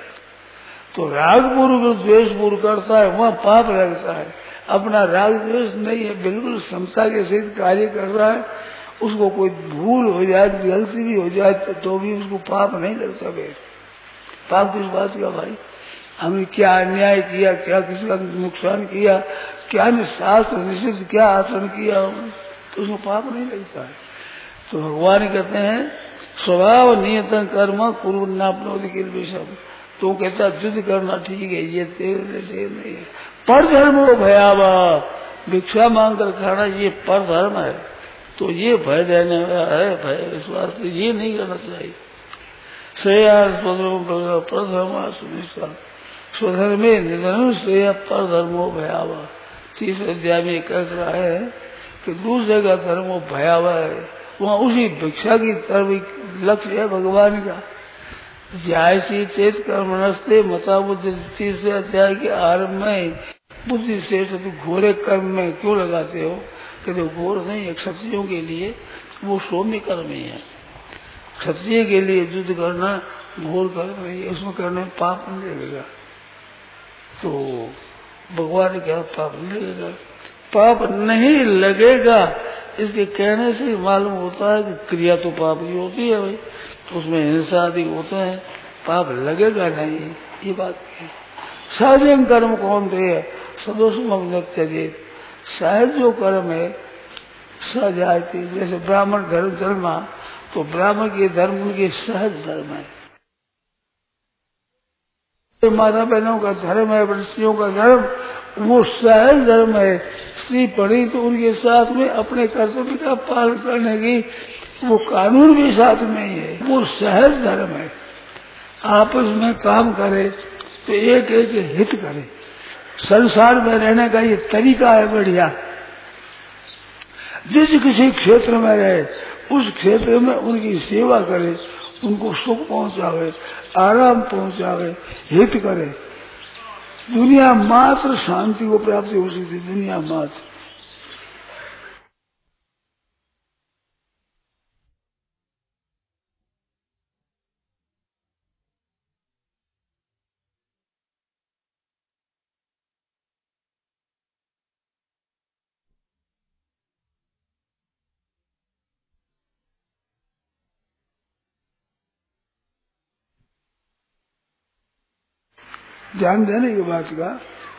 तो राग पूर्व द्वेष पूर्व करता है, वहाँ पाप लगता है। अपना राग द्वेष नहीं है, बिल्कुल समता के सहित कार्य कर रहा है, उसको कोई भूल हो जाए, गलती भी हो जाए तो भी उसको पाप नहीं लगता। पाप किस बात का भाई? हमने क्या अन्याय किया, क्या किसी का नुकसान किया, क्या शास्त्र निषिद्ध क्या आचरण किया, तो उसमें पाप नहीं लगता है। तो भगवान कहते हैं स्वभाव नियत कर्म कुरु नापनोति किल्बिषम। तो कहता युद्ध करना ठीक है, ये तेरे से नहीं है। पर धर्म हो भयावह, भिक्षा मांग कर खाना ये पर धर्म है। तो ये भय देने वाला है, भय विश्वास तो ये नहीं करना चाहिए। स्वधर्म स्वधर्मे निधन श्रेय पर धर्मो भयावह। तीसरे अध्याय में कह रहा है कि दूसरे का धर्म भयावह है, वहाँ उसी भिक्षा की तरफ लक्ष्य है भगवान का। जायसी चेत कर्मणस्ते मता बुद्धि। तीसरे अध्याय के आरंभ में बुद्धि से तो घोरे कर्म में क्यों लगाते हो? कहते घोर नहीं है, क्षत्रियों के लिए वो सौम्य कर्म ही है। क्षत्रिय के लिए युद्ध करना घोर कर्म नहीं है, उसमें करने में पाप नहीं लगेगा। तो भगवान ने कहा पाप नहीं लगेगा। पाप नहीं लगेगा इसके कहने से मालूम होता है कि क्रिया तो पाप की होती है भाई, तो उसमें हिंसा आदि होते हैं, पाप लगेगा नहीं, ये बात है। सहज कर्म कौन थे? सदोषम त्यजेत। सहज जो कर्म है सहज आती, जैसे ब्राह्मण धर्म धर्मा, तो ब्राह्मण के धर्म उनके सहज धर्म है। माता बहनों का धर्म है, स्त्रियों का धर्म वो सहज धर्म है। स्त्री पढ़ी तो उनके साथ में अपने कर्तव्य का पालन करने की वो कानून भी साथ में ही है, वो सहज धर्म है। आपस में काम करे तो एक एक हित करे। संसार में रहने का ये तरीका है बढ़िया। जिस किसी क्षेत्र में रहे उस क्षेत्र में उनकी सेवा करे, उनको सुख पहुंचावे, आराम पहुंचावे, हित करे। दुनिया मात्र शांति को प्राप्ति हो सकती, दुनिया मात्र। ध्यान देने की बात का,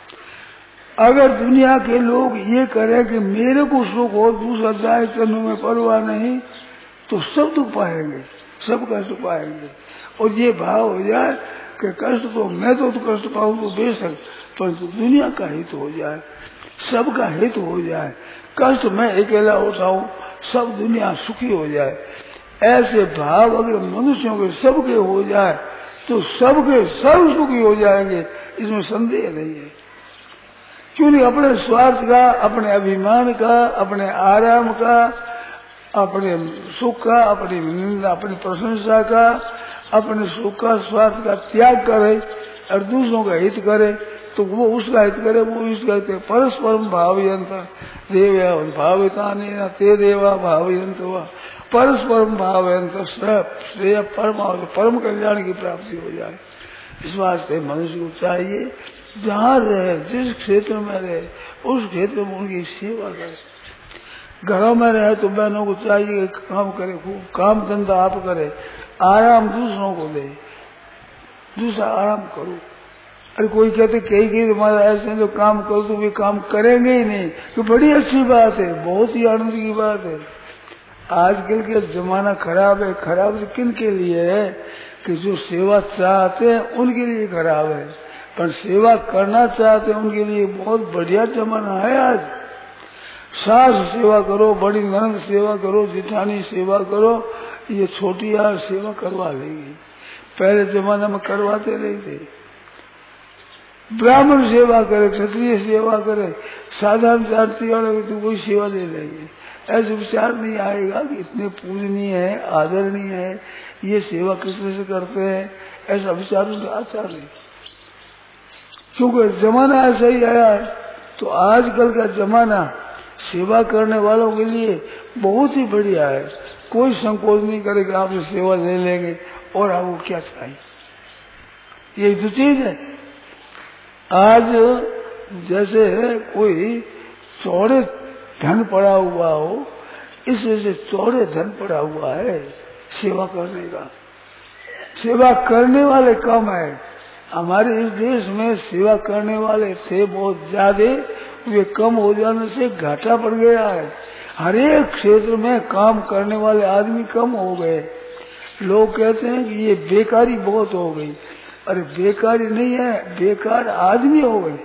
अगर दुनिया के लोग ये करें कि मेरे को सुख हो, दूसरा जाए चलने में परवाह नहीं, तो सब दुख पाएंगे, सब कष्ट पाएंगे। और ये भाव हो जाए कि कष्ट तो मैं तो कष्ट पाऊं तो बेशक, परंतु दुनिया का हित हो जाए, सबका हित हो जाए, कष्ट मैं अकेला उठाऊं, सब दुनिया सुखी हो जाए, ऐसे भाव अगर मनुष्यों के सबके हो जाए तो सबके सब सुखी हो जाएंगे, इसमें संदेह नहीं है। क्योंकि अपने स्वार्थ का, अपने अभिमान का, अपने आराम का, अपने सुख का, अपनी निंदा, अपनी प्रशंसा का, अपने सुख का, स्वार्थ का त्याग करे और दूसरों का हित करे, तो वो उसका हित करे, वो इसका हित करे। परस्परम भावयंत देव भाविता ने ते देवा भावयंत हुआ। परस्परम भावयंत श्रेय परम कल्याण की प्राप्ति हो जाए। इस वास्ते मनुष्य को चाहिए जहाँ रहे, जिस क्षेत्र में रहे, उस क्षेत्र में उनकी सेवा करे। घरों में रहे तो बहनों को चाहिए काम करे, खूब काम धंधा आप करे, आराम दूसरों को दे, दूसरा आराम करो। अरे कोई कहते कई तुम्हारा ऐसे जो काम करो तो वे काम करेंगे ही नहीं, तो बड़ी अच्छी बात है, बहुत ही आनंद की बात है। आजकल के जमाना खराब है। खराब किन के लिए है? कि जो सेवा चाहते हैं उनके लिए खराब है, पर सेवा करना चाहते हैं उनके लिए बहुत बढ़िया जमाना है। आज सास सेवा करो, बड़ी ननद सेवा करो, जिठानी सेवा करो, ये छोटी यार सेवा करवा लेगी। पहले जमाना में करवाते नहीं थे। ब्राह्मण सेवा करे, क्षत्रिय सेवा करे, साधारण जाति वाले तो कोई सेवा दे देंगे। ऐसे विचार नहीं आएगा कि इतने पूजनीय है, आदरणीय है, ये सेवा किस तरह से करते हैं, ऐसा विचार आता नहीं, क्योंकि जमाना ऐसा ही आया है। तो आजकल का जमाना सेवा करने वालों के लिए बहुत ही बढ़िया है। कोई संकोच नहीं करेगा, आपसे सेवा ले लेंगे और आपको क्या चाहिए, यही तो चीज है। आज जैसे कोई चौड़े धन पड़ा हुआ हो, इस वजह से चौड़े धन पड़ा हुआ है सेवा करने का। सेवा करने वाले कम है। हमारे इस देश में सेवा करने वाले थे बहुत ज्यादा, वे कम हो जाने से घाटा पड़ गया है। हर एक क्षेत्र में काम करने वाले आदमी कम हो गए। लोग कहते हैं कि ये बेकारी बहुत हो गई। अरे बेकारी नहीं है, बेकार आदमी हो गए।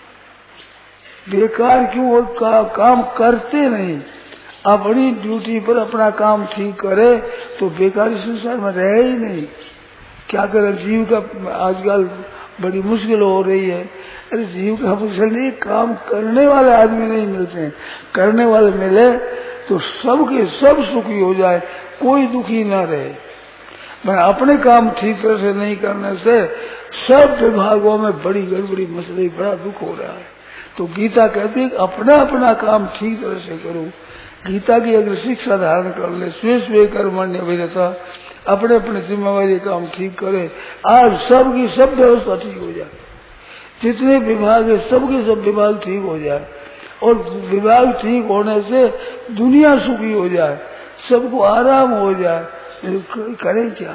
बेकार क्यों हो? काम करते नहीं, अपनी ड्यूटी पर अपना काम ठीक करे तो बेकारी संसार में रहे ही नहीं। क्या करें, जीव का आजकल बड़ी मुश्किल हो रही है। अरे जीव का मुश्किल नहीं, काम करने वाले आदमी नहीं मिलते हैं। करने वाले मिले तो सबके सब सुखी हो जाए, कोई दुखी ना रहे। मैं अपने काम ठीक तरह से नहीं करने से सब विभागों में बड़ी गड़बड़ी मसले, बड़ा दुख हो रहा है। तो गीता कहती है कि अपना अपना काम ठीक तरह से करो। गीता की अगर शिक्षा धारण कर ले, स्वे कर्मण्य विरता, अपने अपने जिम्मेवारी काम ठीक करे, आज सबकी सब व्यवस्था ठीक हो जाए। जितने विभाग है सबके सब विभाग ठीक हो जाए, और विभाग ठीक होने से दुनिया सुखी हो जाए, सबको आराम हो जाए। करें क्या?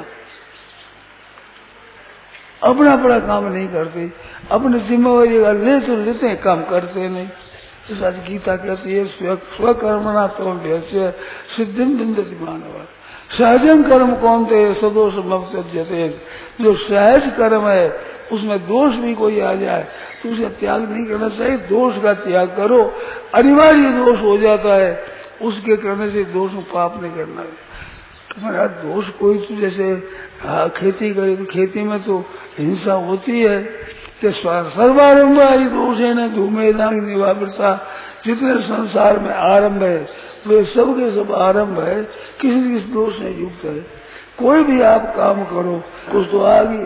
अपना अपना काम नहीं करते, अपनी जिम्मेवारी ले तो लेते हैं, काम करते नहीं। तो आज गीता कहती है स्वकर्मणा तम व्यस्य सिद्धिम बिंदति मानव। सहजन कर्म कौन थे सदोष मवत्यते। जो सहज कर्म है उसमें दोष भी कोई आ जाए तो उसे त्याग नहीं करना चाहिए। दोष का त्याग करो, अनिवार्य दोष हो जाता है, उसके करने से दोष में पाप नहीं करना है। तुम्हारा दोष कोई तो जैसे खेती करे तो खेती में तो हिंसा होती है कि सर्वारंभ आई दोष है न धूमे दांग निवावृता। जितने संसार में आरंभ है वे सबके सब आरंभ है, किसी किस दोष से युक्त है। कोई भी आप काम करो कुछ तो आगे।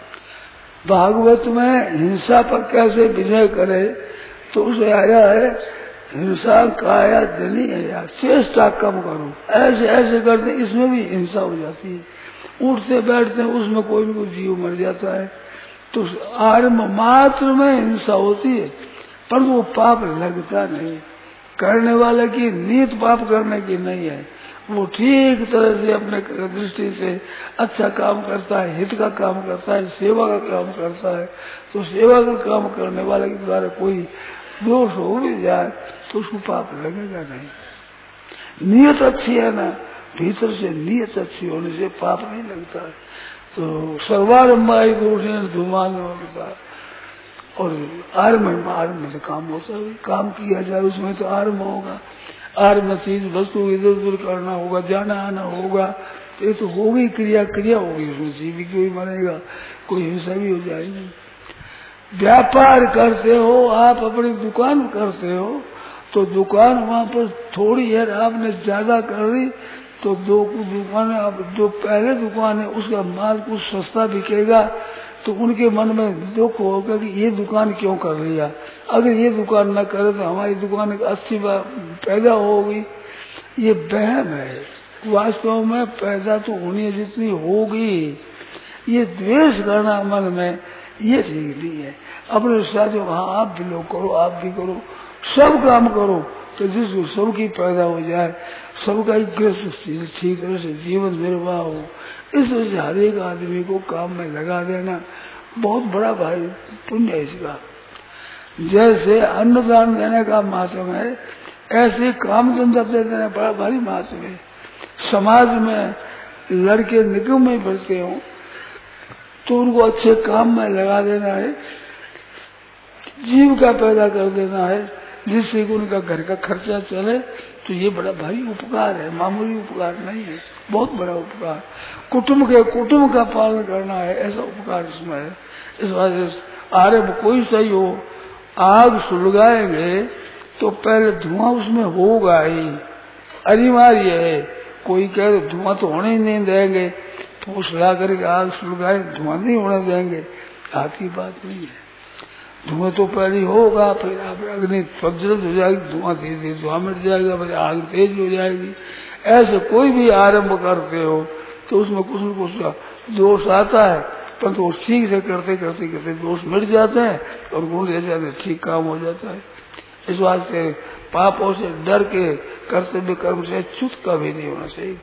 भागवत में हिंसा पर कैसे विजय करे तो उसे आया है हिंसा काया जनी है यार, चेष्टा कम करो। ऐसे ऐसे करते इसमें भी हिंसा हो जाती है, उठते बैठते उसमें कोई भी जीव मर जाता है। तो आरंभ मात्र में हिंसा होती है पर वो पाप लगता नहीं। करने वाले की नीत पाप करने की नहीं है, वो ठीक तरह से अपने दृष्टि से अच्छा काम करता है, हित का काम करता है, सेवा का काम करता है। तो सेवा का काम करने वाले के द्वारा कोई दोष हो भी जाए तो उसको पाप लगेगा नहीं। नियत अच्छी है ना, भीतर से नियत अच्छी होने से पाप नहीं लगता है। तो सर्वारंभाई दोष धूमान होता है। और आरंभ से काम होता है, काम किया जाए उसमें तो आरंभ होगा। आरंभ चीज वस्तु इधर उधर करना होगा, जाना आना होगा, तो ये तो होगी क्रिया, क्रिया होगी उसमें जीव भी कोई मरेगा, कोई हिंसा भी हो जाएगी। व्यापार करते हो आप, अपनी दुकान करते हो तो दुकान वहां पर थोड़ी है, आपने ज्यादा कर दी तो दो दुकानें, अब जो पहले दुकान है उसका माल कुछ सस्ता बिकेगा तो उनके मन में दुख होगा कि ये दुकान क्यों कर लिया, अगर ये दुकान न करे तो हमारी दुकान अच्छी पैदा होगी। ये वहम है, वास्तव में पैदा तो होनी जितनी होगी। ये द्वेष करना मन में ये ठीक नहीं है। अपने साथ हाँ आप भी लोग करो, आप भी करो, सब काम करो तो जिसको सबकी पैदा हो जाए, सबका ग्रस्त ठीक तरह से जीवन निर्वाह हो। इस वजह से हर एक आदमी को काम में लगा देना बहुत बड़ा भाई पुण्य है इसका। जैसे अन्नदान देने का महत्व है, ऐसे काम धंधा देने बड़ा भारी महत्व है। समाज में लड़के निगम में बढ़ते हो तो उनको अच्छे काम में लगा देना है, जीविका पैदा कर देना है, जिससे कि उनका घर का खर्चा चले। तो ये बड़ा भारी उपकार है, मामूली उपकार नहीं है, बहुत बड़ा उपकार। कुटुंब का पालन करना है, ऐसा उपकार इसमें है। इस वजह से आरंभ कोई सही हो, आग सुलगाएंगे तो पहले धुआं उसमें होगा ही, अनिवार्य है। कोई कहे तो धुआं तो होने ही नहीं देंगे, तो वो सुलगा करके आग सुलगाए, धुआं नहीं होने देंगे, हाथ की बात नहीं है। धुआं तो पहले होगा, फिर अग्नि प्रज्वलित हो जाएगी, धुआं धीरे धीरे धुआं मिट जाएगा, फिर आग तेज हो जाएगी। ऐसे कोई भी आरंभ करते हो तो उसमें कुछ न कुछ दोष आता है, परंतु वो ठीक से करते करते करते दोष मिट जाते हैं और गुण दे जाते, ठीक काम हो जाता है। इस वास्ते पापों से डर के कर्तव्य कर्म से च्युत कभी नहीं होना चाहिए।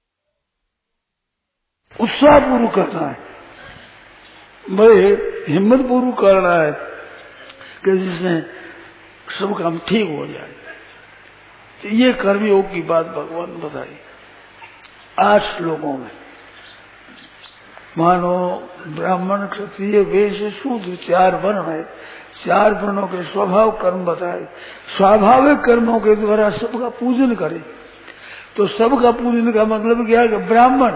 उत्साह पूर्वक करना है, बड़े हिम्मत पूर्वक करना है कि जिससे सब काम ठीक हो जाए। तो ये कर्मयोग की बात भगवान बताई 8 श्लोकों में। मानो ब्राह्मण क्षत्रिय वैश्य शूद्र 4 वर्ण है, 4 वर्णों के स्वभाव कर्म बताए, स्वाभाविक कर्मों के द्वारा सबका पूजन करे। तो सबका पूजन का मतलब क्या है कि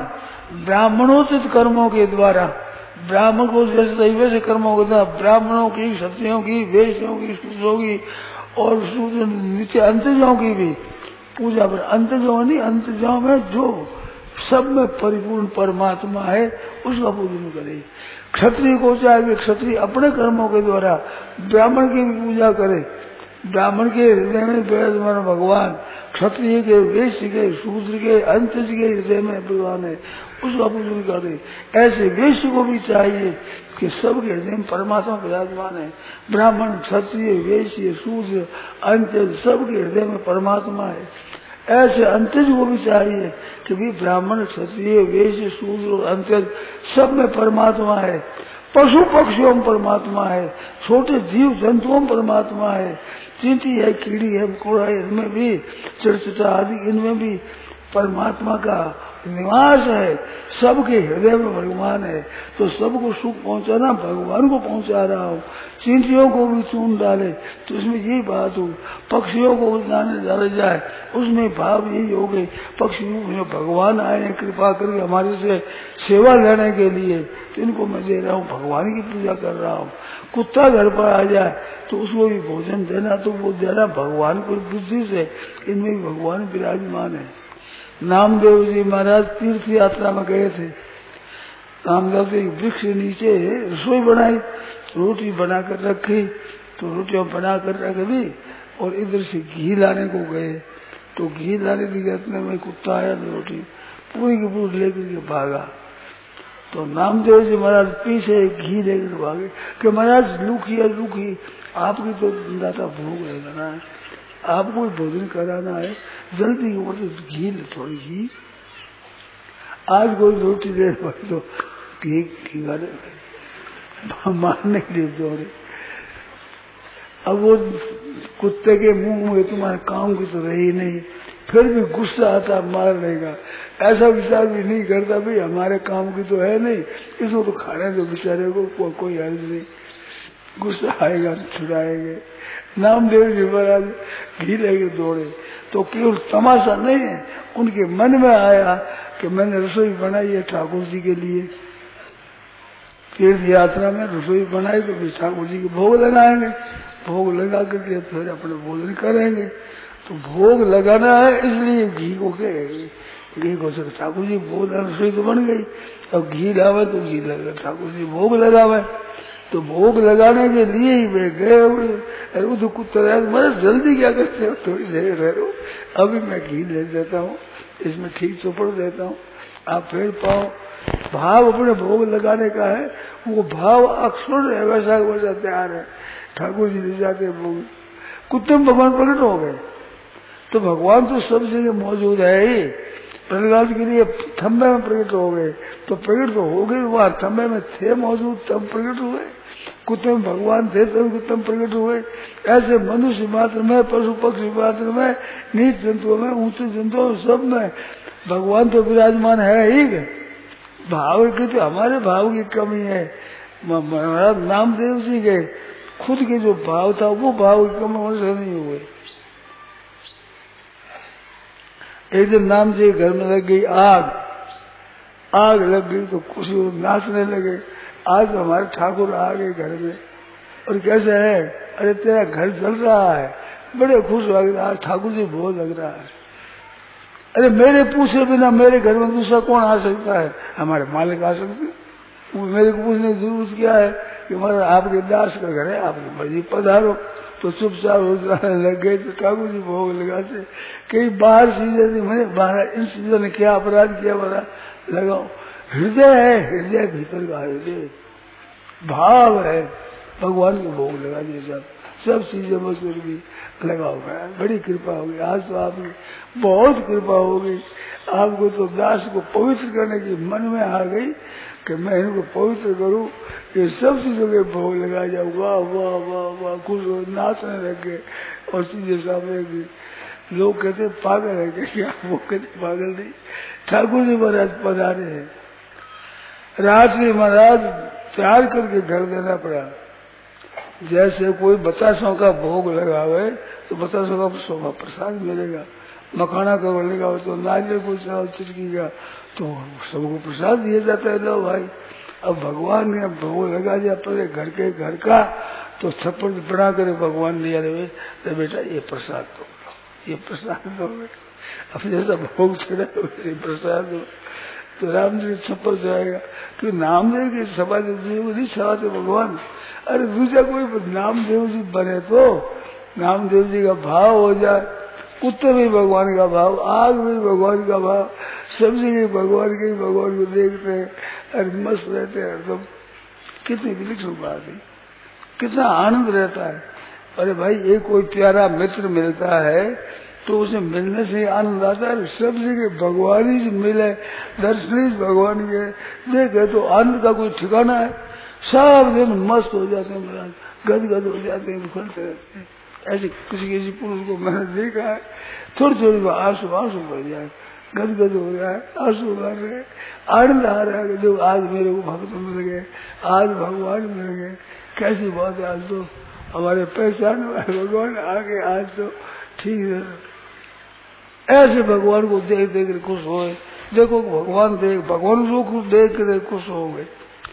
ब्राह्मणोचित कर्मों के द्वारा, ब्राह्मण को जैसे वैसे कर्मों के द्वारा ब्राह्मणों की, क्षत्रियों की, वैश्यों की, शूद्रों की और शूद्र नीचे अंतजों की भी पूजा पर। अंतजों नहीं, अंतजों में जो सब में परिपूर्ण परमात्मा है उसका पूजन करे। क्षत्रिय को चाहे क्षत्रिय अपने कर्मों के द्वारा ब्राह्मण की भी पूजा करे। ब्राह्मण के हृदय में विराजमान भगवान, क्षत्रिय के, वैश्य के, शूद्र के, अंतज के हृदय में भगवान है, उसका पूजन करे। ऐसे वैश्य को भी चाहिए कि सबके हृदय में परमात्मा विराजमान है। ब्राह्मण, क्षत्रिय, वैश्य, शूद्र, अंतज सबके हृदय में परमात्मा है। ऐसे अंतज को भी चाहिए कि भी ब्राह्मण, क्षत्रिय, वैश्य, शूद्र और अंतज सब में परमात्मा है। पशु पक्षियों में परमात्मा है, छोटे जीव जंतुओं में परमात्मा है, चींटी है, कीड़ी है, मकोड़ा है, इनमें भी चिड़चिटा आदि इनमें भी परमात्मा का निवास है। सबके हृदय में भगवान है। तो सबको सुख पहुंचाना भगवान को पहुंचा रहा हूँ। चींटियों को भी चून डाले तो इसमें यही बात हो, पक्षियों को डाले जाए उसमें भाव यही हो गए। पक्षियों भगवान आए हैं कृपा करके हमारे से सेवा लेने के लिए, तो इनको मैं दे रहा हूँ, भगवान की पूजा कर रहा हूँ। कुत्ता घर पर आ जाए तो उसको भी भोजन देना, तो वो देना भगवान को बुद्धि से, इनमें भी भगवान विराजमान है। नामदेव जी महाराज तीर्थ यात्रा में गए थे। नामदेव जी वृक्ष नीचे रसोई बनाई, रोटी बनाकर रखी, तो रोटियां बनाकर रख दी और इधर से घी लाने को गए। तो घी लाने की इतने में कुत्ता आया, रोटी पूरी की पूरी लेकर के भागा। तो नामदेव जी महाराज पीछे घी लेकर भागे कि महाराज लूखी आपकी तो दाता भूख लगना है, आपको भोजन कराना है, जल्दी ऊपर से घी ले, थोड़ी घी, आज कोई रोटी दे तो घी मारने के लिए दौड़े। अब वो कुत्ते के मुंह में तुम्हारे काम की तो रही नहीं, फिर भी गुस्सा आता मारने का। ऐसा विचार भी नहीं करता भाई हमारे काम की तो है नहीं, इसको तो खाने दो बेचारे को, कोई हर्ज नहीं, गुस्सा आएगा छुड़ाएंगे। नामदेव जी महाराज घी लेकर दौड़े। तो केवल तमाशा नहीं है, उनके मन में आया कि मैंने रसोई बनाई है ठाकुर जी के लिए। तीर्थ यात्रा में रसोई बनाई तो फिर ठाकुर जी के भोग लगाएंगे, भोग लगा करके फिर अपने भोजन करेंगे। तो भोग लगाना है इसलिए घी को घी को ठाकुर जी भोग रसोई तो बन गई, अब घी लावे तो घी लगा ठाकुर जी भोग लगावे। तो भोग लगाने के लिए ही वे गए। वो तो कुत्ता मैं जल्दी क्या करते हो, थोड़ी देर रहो, अभी मैं घी ले देता हूँ, इसमें ठीक चौपड़ देता हूँ, आप फिर पाओ। भाव अपने भोग लगाने का है, वो भाव अक्षर है, वैसा तैयार है। ठाकुर जी ले जाते भोग, कुत्ते में भगवान प्रकट हो गए। तो भगवान तो सब जगह मौजूद है ही, प्रहलाद के लिए थम्बे में प्रकट हो गए, तो प्रकट तो हो गए, वहां थम्बे में थे मौजूद तब प्रकट हुए। कुत्ते में भगवान थे तब कुत्ते में प्रकट हुए। ऐसे मनुष्य मात्र में, पशु पक्षी मात्र में, नीच जंतुओं में, ऊंचे जंतुओं सब में भगवान तो विराजमान है ही। भाव की तो हमारे भाव की कमी है। नामदेव जी के खुद के जो भाव था वो भाव की कमी उनसे नहीं हुए। एक दिन नाम जी घर में लग गई आग लग गई तो खुशी नाचने लगे, आज हमारे ठाकुर आ गए घर में। और कैसे है, अरे तेरा घर जल रहा है, बड़े खुश हो गए, आज ठाकुर जी बहुत लग रहा है। अरे मेरे पूछे बिना मेरे घर में दूसरा कौन आ सकता है, हमारे मालिक आ सकते। मेरे को पूछने की जरूरत क्या है कि हमारा आपके दास का घर है, आपकी मर्जी पधारो। तो चुपचाप हो जाने लग गए। तो ठाकुर जी भोग लगाते, कई बाहर चीजें थी, मैंने बाहर इन चीजों ने क्या अपराध किया बड़ा लगाओ। हृदय है, हृदय भीतर का हृदय भाव है, भगवान को भोग लगा दिए, सब चीजें मजबूत भी लगा हुआ है। बड़ी कृपा होगी, आज तो आपकी बहुत कृपा होगी। आपको तो दास को पवित्र करने की मन में आ गई कि मैं इनको पवित्र करूं, ये सब चीजों के भोग लगा जाऊँ। वाह वाह वाह वाह, खुश हो नाचने लगे और चीजें सामने की। लोग कहते पागल है क्या? वो कहते पागल नहीं, ठाकुर जी महाराज पधारे हैं। रात्रि महाराज तैयार करके घर देना पड़ा। जैसे कोई बतासों का भोग लगावे तो बतासों का प्रसाद मिलेगा, मखाना का बनेगा तो नारियल को चिटकी का तो सबको प्रसाद दिया जाता है। लो भाई, अब भगवान ने भोग लगा दिया अपने घर का तो थप्पड़ बना कर भगवान दिया रे बेटा ये प्रसाद दो, ये प्रसाद दो बेटा। अब जैसा भोग चढ़ा वैसे प्रसाद दो। तो राम जी थप्पड़ जाएगा कि नामदेव की सभा नहीं सभाते भगवान। अरे दूसरा कोई नामदेव जी बने तो नामदेव जी का भाव हो जाए, कुत्ते में भगवान का भाव, आग में भगवान का भाव, सब्जी के भगवान को देखते हैं, अरे मस्त रहते हैं एकदम। कितनी विलक्षण बात है, कितना आनंद रहता है। अरे भाई एक कोई प्यारा मित्र मिलता है तो उसे मिलने से आनंद आता है। सब जगह भगवान ही मिले, दर्शन भगवान के देखे तो आनंद का कोई ठिकाना है। सब दिन मस्त हो जाते हैं महाराज, गदगद हो जाते हैं, खुलते रहते हैं। ऐसे किसी पुरुष को मैंने देखा है, थोड़ी आंसू बढ़ जाए, गदगद हो जाए, आंसू भर रहे, आनंद आ रहा है जो आज मेरे को भक्त मिल गए, आज भगवान मिल गए। कैसी बात है, आज तो हमारे पहचान वाले भगवान आगे, आज तो ठीक है। ऐसे भगवान को देख कर खुश हो। देखो भगवान को खुश देख कर खुश हो गए।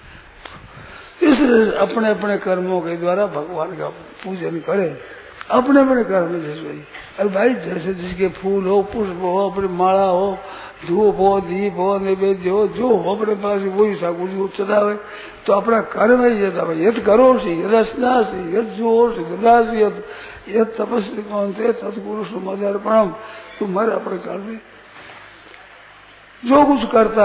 इसलिए अपने अपने कर्मों के द्वारा भगवान का पूजन करें, अपने अपने कर्म जैसे। अरे भाई जैसे जिसके फूल हो, पुष्प हो, अपनी माला हो, धूप हो, दीप हो, नैवेद्य हो, जो हो अपने पास वही ठाकुर जी को चढ़ावे। तो अपना कर्म ही जता यद करो सी यदस्नासी यद जोर से ददासी यद तपस्वी कौन थे तत्पुरुष मदर्पणम। तुम्हारे अपने कर्म जो कुछ करता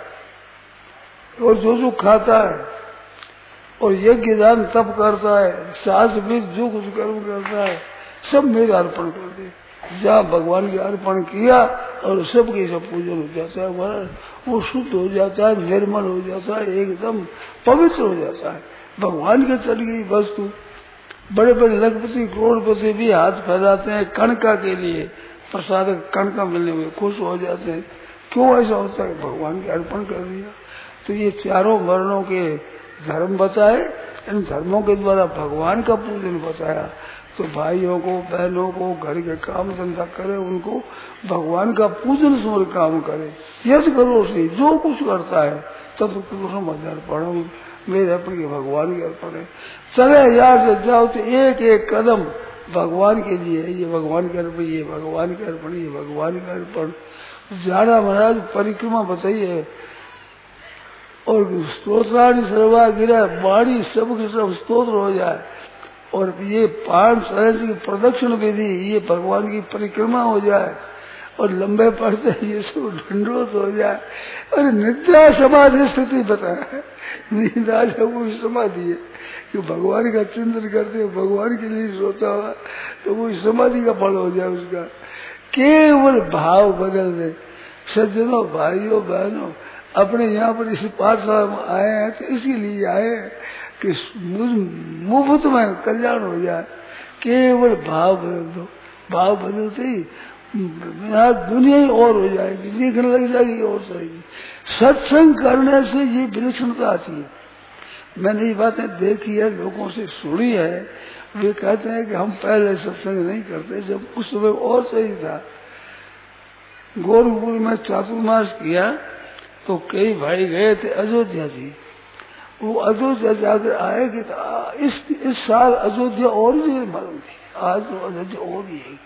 है और जो खाता है और यज्ञ दान तप करता है, सास भी जो कुछ कर्म करता है सब मेरे अर्पण कर दे। जहाँ भगवान के अर्पण किया और सबके सब पूजन हो जाता है, वो शुद्ध हो जाता है, निर्मल हो जाता है, एकदम पवित्र हो जाता है। भगवान के चल गई वस्तु। बड़े बड़े लखपति करोड़पति भी हाथ फैलाते हैं कणका के लिए, प्रसाद कणका मिलने में खुश हो जाते हैं। क्यों ऐसा होता है? भगवान के अर्पण कर दिया। तो ये चारों वर्णों के धर्म बताए, इन धर्मों के द्वारा भगवान का पूजन बताया। तो भाइयों को, बहनों को घर के काम धंधा करे, उनको भगवान का पूजन स्मरण काम करे। यद करो से जो कुछ करता है तब पुरुषम अर्पण, मेरे अपने भगवान के अर्पण है। चले यार से जाओ तो एक एक कदम भगवान के लिए, ये भगवान के अर्पण, ये भगवान के अर्पण, ये भगवान के अर्पण। जाना महाराज परिक्रमा बताइए और स्तोत्रादि सर्वा गिरा बाणी सब के सब स्तोत्र हो जाए और ये 5 सहज की प्रदक्षिण विधि, ये भगवान की परिक्रमा हो जाए और लंबे पड़ते ये सब ढंडोत हो जाए। और निद्रा समाधि स्थिति बताया है, निद्रा जब वो समाधि है कि भगवान का चिंतन करते हो, भगवान के लिए सोता हुआ, तो वो समाधि का फल हो जाए उसका। केवल भाव बदल दे। सज्जनों, भाइयों, बहनों, अपने यहाँ पर इस पाठशाला में आए हैं तो इसके लिए आए कि मुफ्त में कल्याण हो जाए। केवल भाव बदल दो, भाव बदलते ही यहाँ दुनिया ही और हो जाएगी, दिखने लग जाएगी और सही। सत्संग करने से ये विलक्षणता आती है। मैंने ये बातें देखी है, लोगों से सुनी है। वे कहते हैं कि हम पहले सत्संग नहीं करते, जब उस समय और सही था। गोरखपुर में चातुर्मास किया तो कई भाई गए थे अयोध्या जी। वो अयोध्या जाकर आए कि इस साल अयोध्या और ही मालूम थी, आज तो अयोध्या और ही है।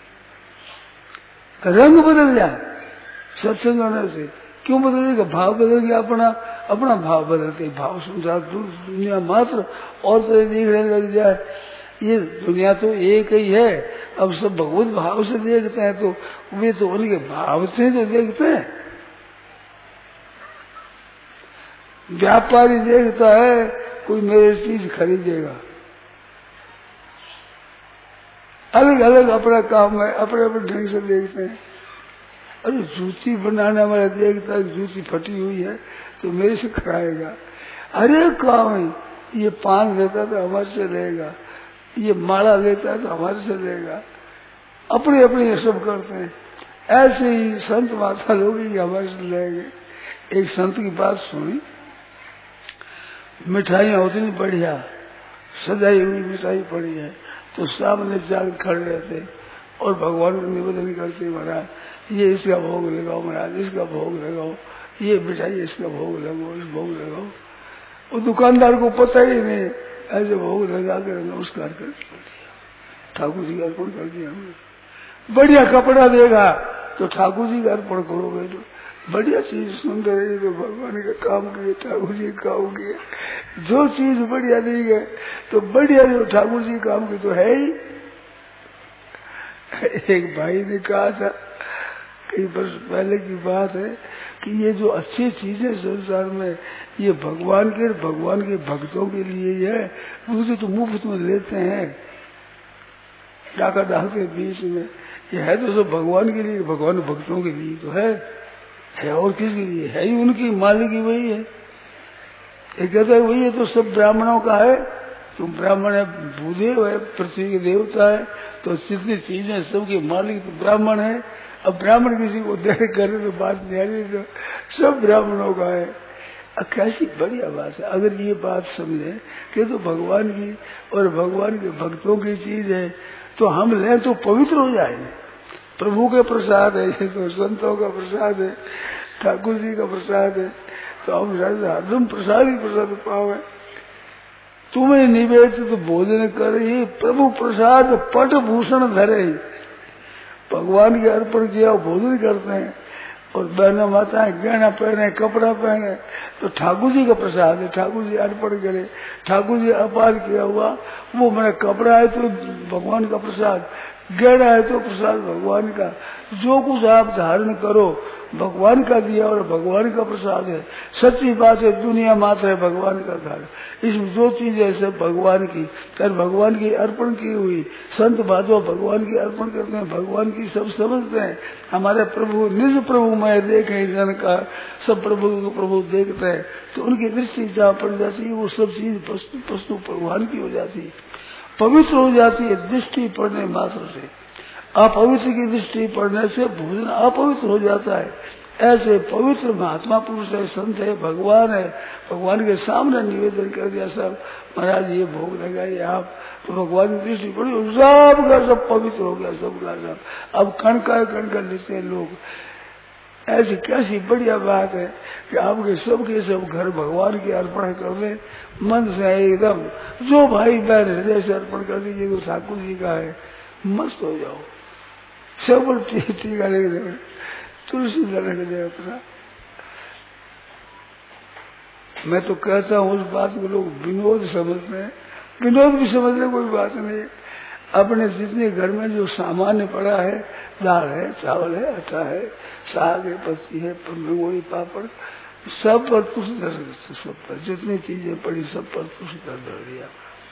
रंग बदल जाए सत्संग करने से। क्यों बदलेगा? भाव बदल गया, अपना भाव बदलते, भाव संसार दुनिया मात्र और तरह देखने लग जाए। ये दुनिया तो एक ही है, अब सब भगवत भाव से देखते हैं तो वे तो उनके भाव से तो देखते हैं। व्यापारी देखता है कोई मेरी चीज खरीदेगा, अलग अलग अपना काम है, अपने अपने ढंग से देखते हैं। अरे जूती बनाने वाला देखता है जूती फटी हुई है तो मेरे से खराएगा। अरे काम है, ये पान लेता तो हमारे से लेगा, ये माला लेता है तो हमारे से लेगा। अपने अपने सब करते हैं। ऐसे ही संत माता लोग ही हमारे से लेंगे। एक संत की बात सुनी, मिठाइयाँ होती नहीं बढ़िया, सजाई हुई मिठाई पड़ी है, तो सामने जाकर खड़े रहते और भगवान को निवेदन करते, महाराज ये इसका भोग लगाओ, महाराज इसका भोग लगाओ, ये मिठाई इसका भोग लगाओ, इस भोग लगाओ। वो दुकानदार को पता ही नहीं, ऐसे भोग लगा कर नमस्कार कर दिया, ठाकुर जी का अर्पण कर दिया। बढ़िया कपड़ा देगा तो ठाकुर जी का अर्पण करोगे, तो बढ़िया चीज सुंदर है तो भगवान का काम किए, ठाकुर जी का काम किए। जो चीज बढ़िया नहीं है तो बढ़िया जो ठाकुर जी काम की तो है ही। एक भाई ने कहा था, कई वर्ष पहले की बात है, कि ये जो अच्छी चीजें संसार में ये भगवान के भक्तों के लिए ही है, मुझे तो मुफ्त में लेते हैं डाका डालते बीच में। ये है तो सब भगवान के लिए, भगवान भक्तों के लिए तो है और किसके लिए है? ही उनकी मालिक ही वही है। ये कहता है वही है तो सब ब्राह्मणों का है, तुम ब्राह्मण है, भूदेव है, पृथ्वी के देवता है, तो जितनी चीजें सबके मालिक तो ब्राह्मण है। अब ब्राह्मण किसी को दे करे तो बात नहीं आ रही, तो सब ब्राह्मणों का है। कैसी बढ़िया बात है। अगर ये बात समझे कि तो भगवान की और भगवान के भक्तों की चीज है, तो हम लें तो पवित्र हो जाएंगे। प्रभु के प्रसाद है, ये तो संतों का प्रसाद है, ठाकुर जी का प्रसाद है, तो हम हरदम प्रसाद ही प्रसाद पावे। तुम्हें निवेश तो भोजन करे, प्रभु प्रसाद पट भूषण धरे। भगवान के अर्पण किया भोजन करते हैं, और बहना माताएं गहना पहने, कपड़ा पहने, तो ठाकुर जी का प्रसाद है, ठाकुर जी अर्पण करे। ठाकुर जी अपार किया हुआ वो मेरा कपड़ा है तो भगवान का प्रसाद, गहना है तो प्रसाद भगवान का। जो कुछ आप धारण करो भगवान का दिया और भगवान का प्रसाद है। सच्ची बात है, दुनिया मात्र है भगवान का घर, इसमें जो चीज है सब भगवान की, और भगवान की अर्पण की हुई। संत बाजो भगवान की अर्पण करते हैं, भगवान की सब समझते हैं। हमारे प्रभु निज प्रभु में देखे जन का, सब प्रभु को प्रभु देखते हैं, तो उनकी दृष्टि जहाँ पड़ जाती है वो सब चीज वस्तु भगवान की हो जाती है, पवित्र हो जाती है दृष्टि पड़ने मात्र से। अपवित्र की दृष्टि पड़ने से भोजन अपवित्र हो जाता है। ऐसे पवित्र महात्मा पुरुष है, संत है, भगवान है, भगवान के सामने निवेदन कर दिया, सब महाराज ये भोग लगाइए आप, तो भगवान की दृष्टि पड़ी, सब का सब पवित्र हो गया, सबका सब। अब कण का लेते हैं लोग। ऐसी कैसी बढ़िया बात है कि आपके सबके सब घर भगवान के अर्पण कर दे मन से एकदम। जो भाई बहन हृदय से अर्पण कर दीजिए तो ठाकुर जी का है, मस्त हो जाओ। सब टीका रख दे, तुलसी रख दे अपना। मैं तो कहता हूँ उस बात को लोग विनोद समझते हैं, विनोद भी समझने कोई बात नहीं। अपने जितने घर में जो सामान्य पड़ा है, दाल है, चावल है, आटा है, साग है, पत्ती है, मंगोड़ी पापड़, सब पर तुलसी धर, सब पर जितनी चीजें पड़ी सब पर तुलसी धर दिया।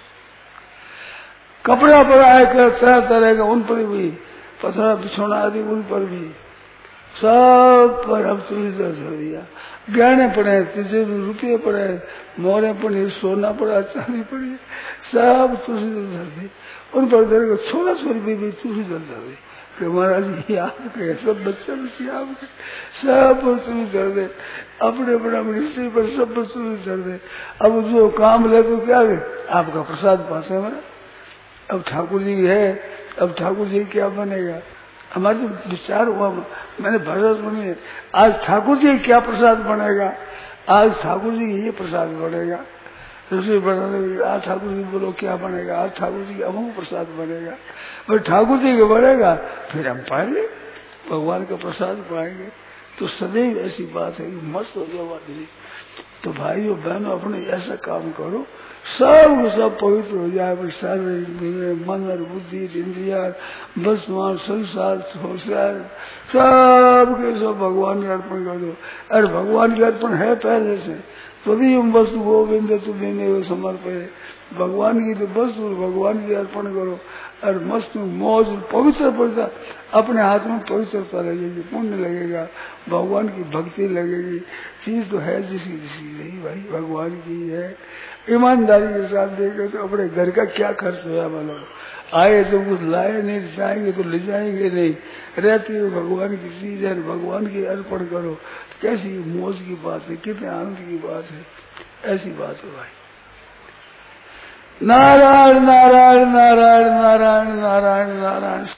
कपड़ा पड़ा है तरह तरह का, उन पर भी पथरा बिछोना आदि, उन पर भी सब पर अब तुलसी धर दिया। गहने पड़े, रुपये पड़े, मोहरे पड़ी, सोना पड़ा, चांदी पड़ी, सब तुलसी धर दी। उन पर धर छोटा रुपये भी तुलसी धर दी कि महाराज ये आपके, सब बच्चे बच्चे आपके, सब पर तुलसी धर दे। अपने अपने पर सब पर तुलसी धर दे। अब जो काम ले तो क्या है, आपका प्रसाद पासे में। अब ठाकुर जी है, अब ठाकुर जी क्या बनेगा? हमारे तो विचार हुआ, मैंने भजन सुनी, आज ठाकुर जी क्या प्रसाद बनेगा? आज ठाकुर जी ये प्रसाद बनेगा। रसोई बनाने आज ठाकुर जी बोलो क्या बनेगा? आज ठाकुर जी अमुक प्रसाद बनेगा। और ठाकुर जी का बनेगा फिर हम पाएंगे, भगवान का प्रसाद पाएंगे। तो सदैव ऐसी बात है, मस्त हो जाओ आदमी। तो भाइयों बहनों अपने ऐसा काम करो सब पवित्र हो जाए। शारीरिक मन और बुद्धि इंद्रिया बसमान संसार सब के सब भगवान के अर्पण कर दो। अरे भगवान के अर्पण है पहले से, तदीयम वस्तु गोविंद तुम्हें समर्पय। भगवान की तो वस्तु भगवान की अर्पण करो। और मस्त मौज पवित्र पवित्र अपने हाथ में पवित्रता लगेगी, पुण्य लगेगा, भगवान की भक्ति लगेगी। चीज तो है जिसकी नहीं भाई, भगवान की है। ईमानदारी के साथ देखे तो अपने घर का क्या खर्च होया, मतलब आए तो कुछ लाए नहीं, जाएंगे तो ले जाएंगे नहीं, रहती हुई भगवान की चीज है, भगवान की अर्पण करो। कैसी मौज की बात है, कितने आनंद की बात है, ऐसी बात है भाई। नारायण नारायण नारायण नारायण नारायण नारायण।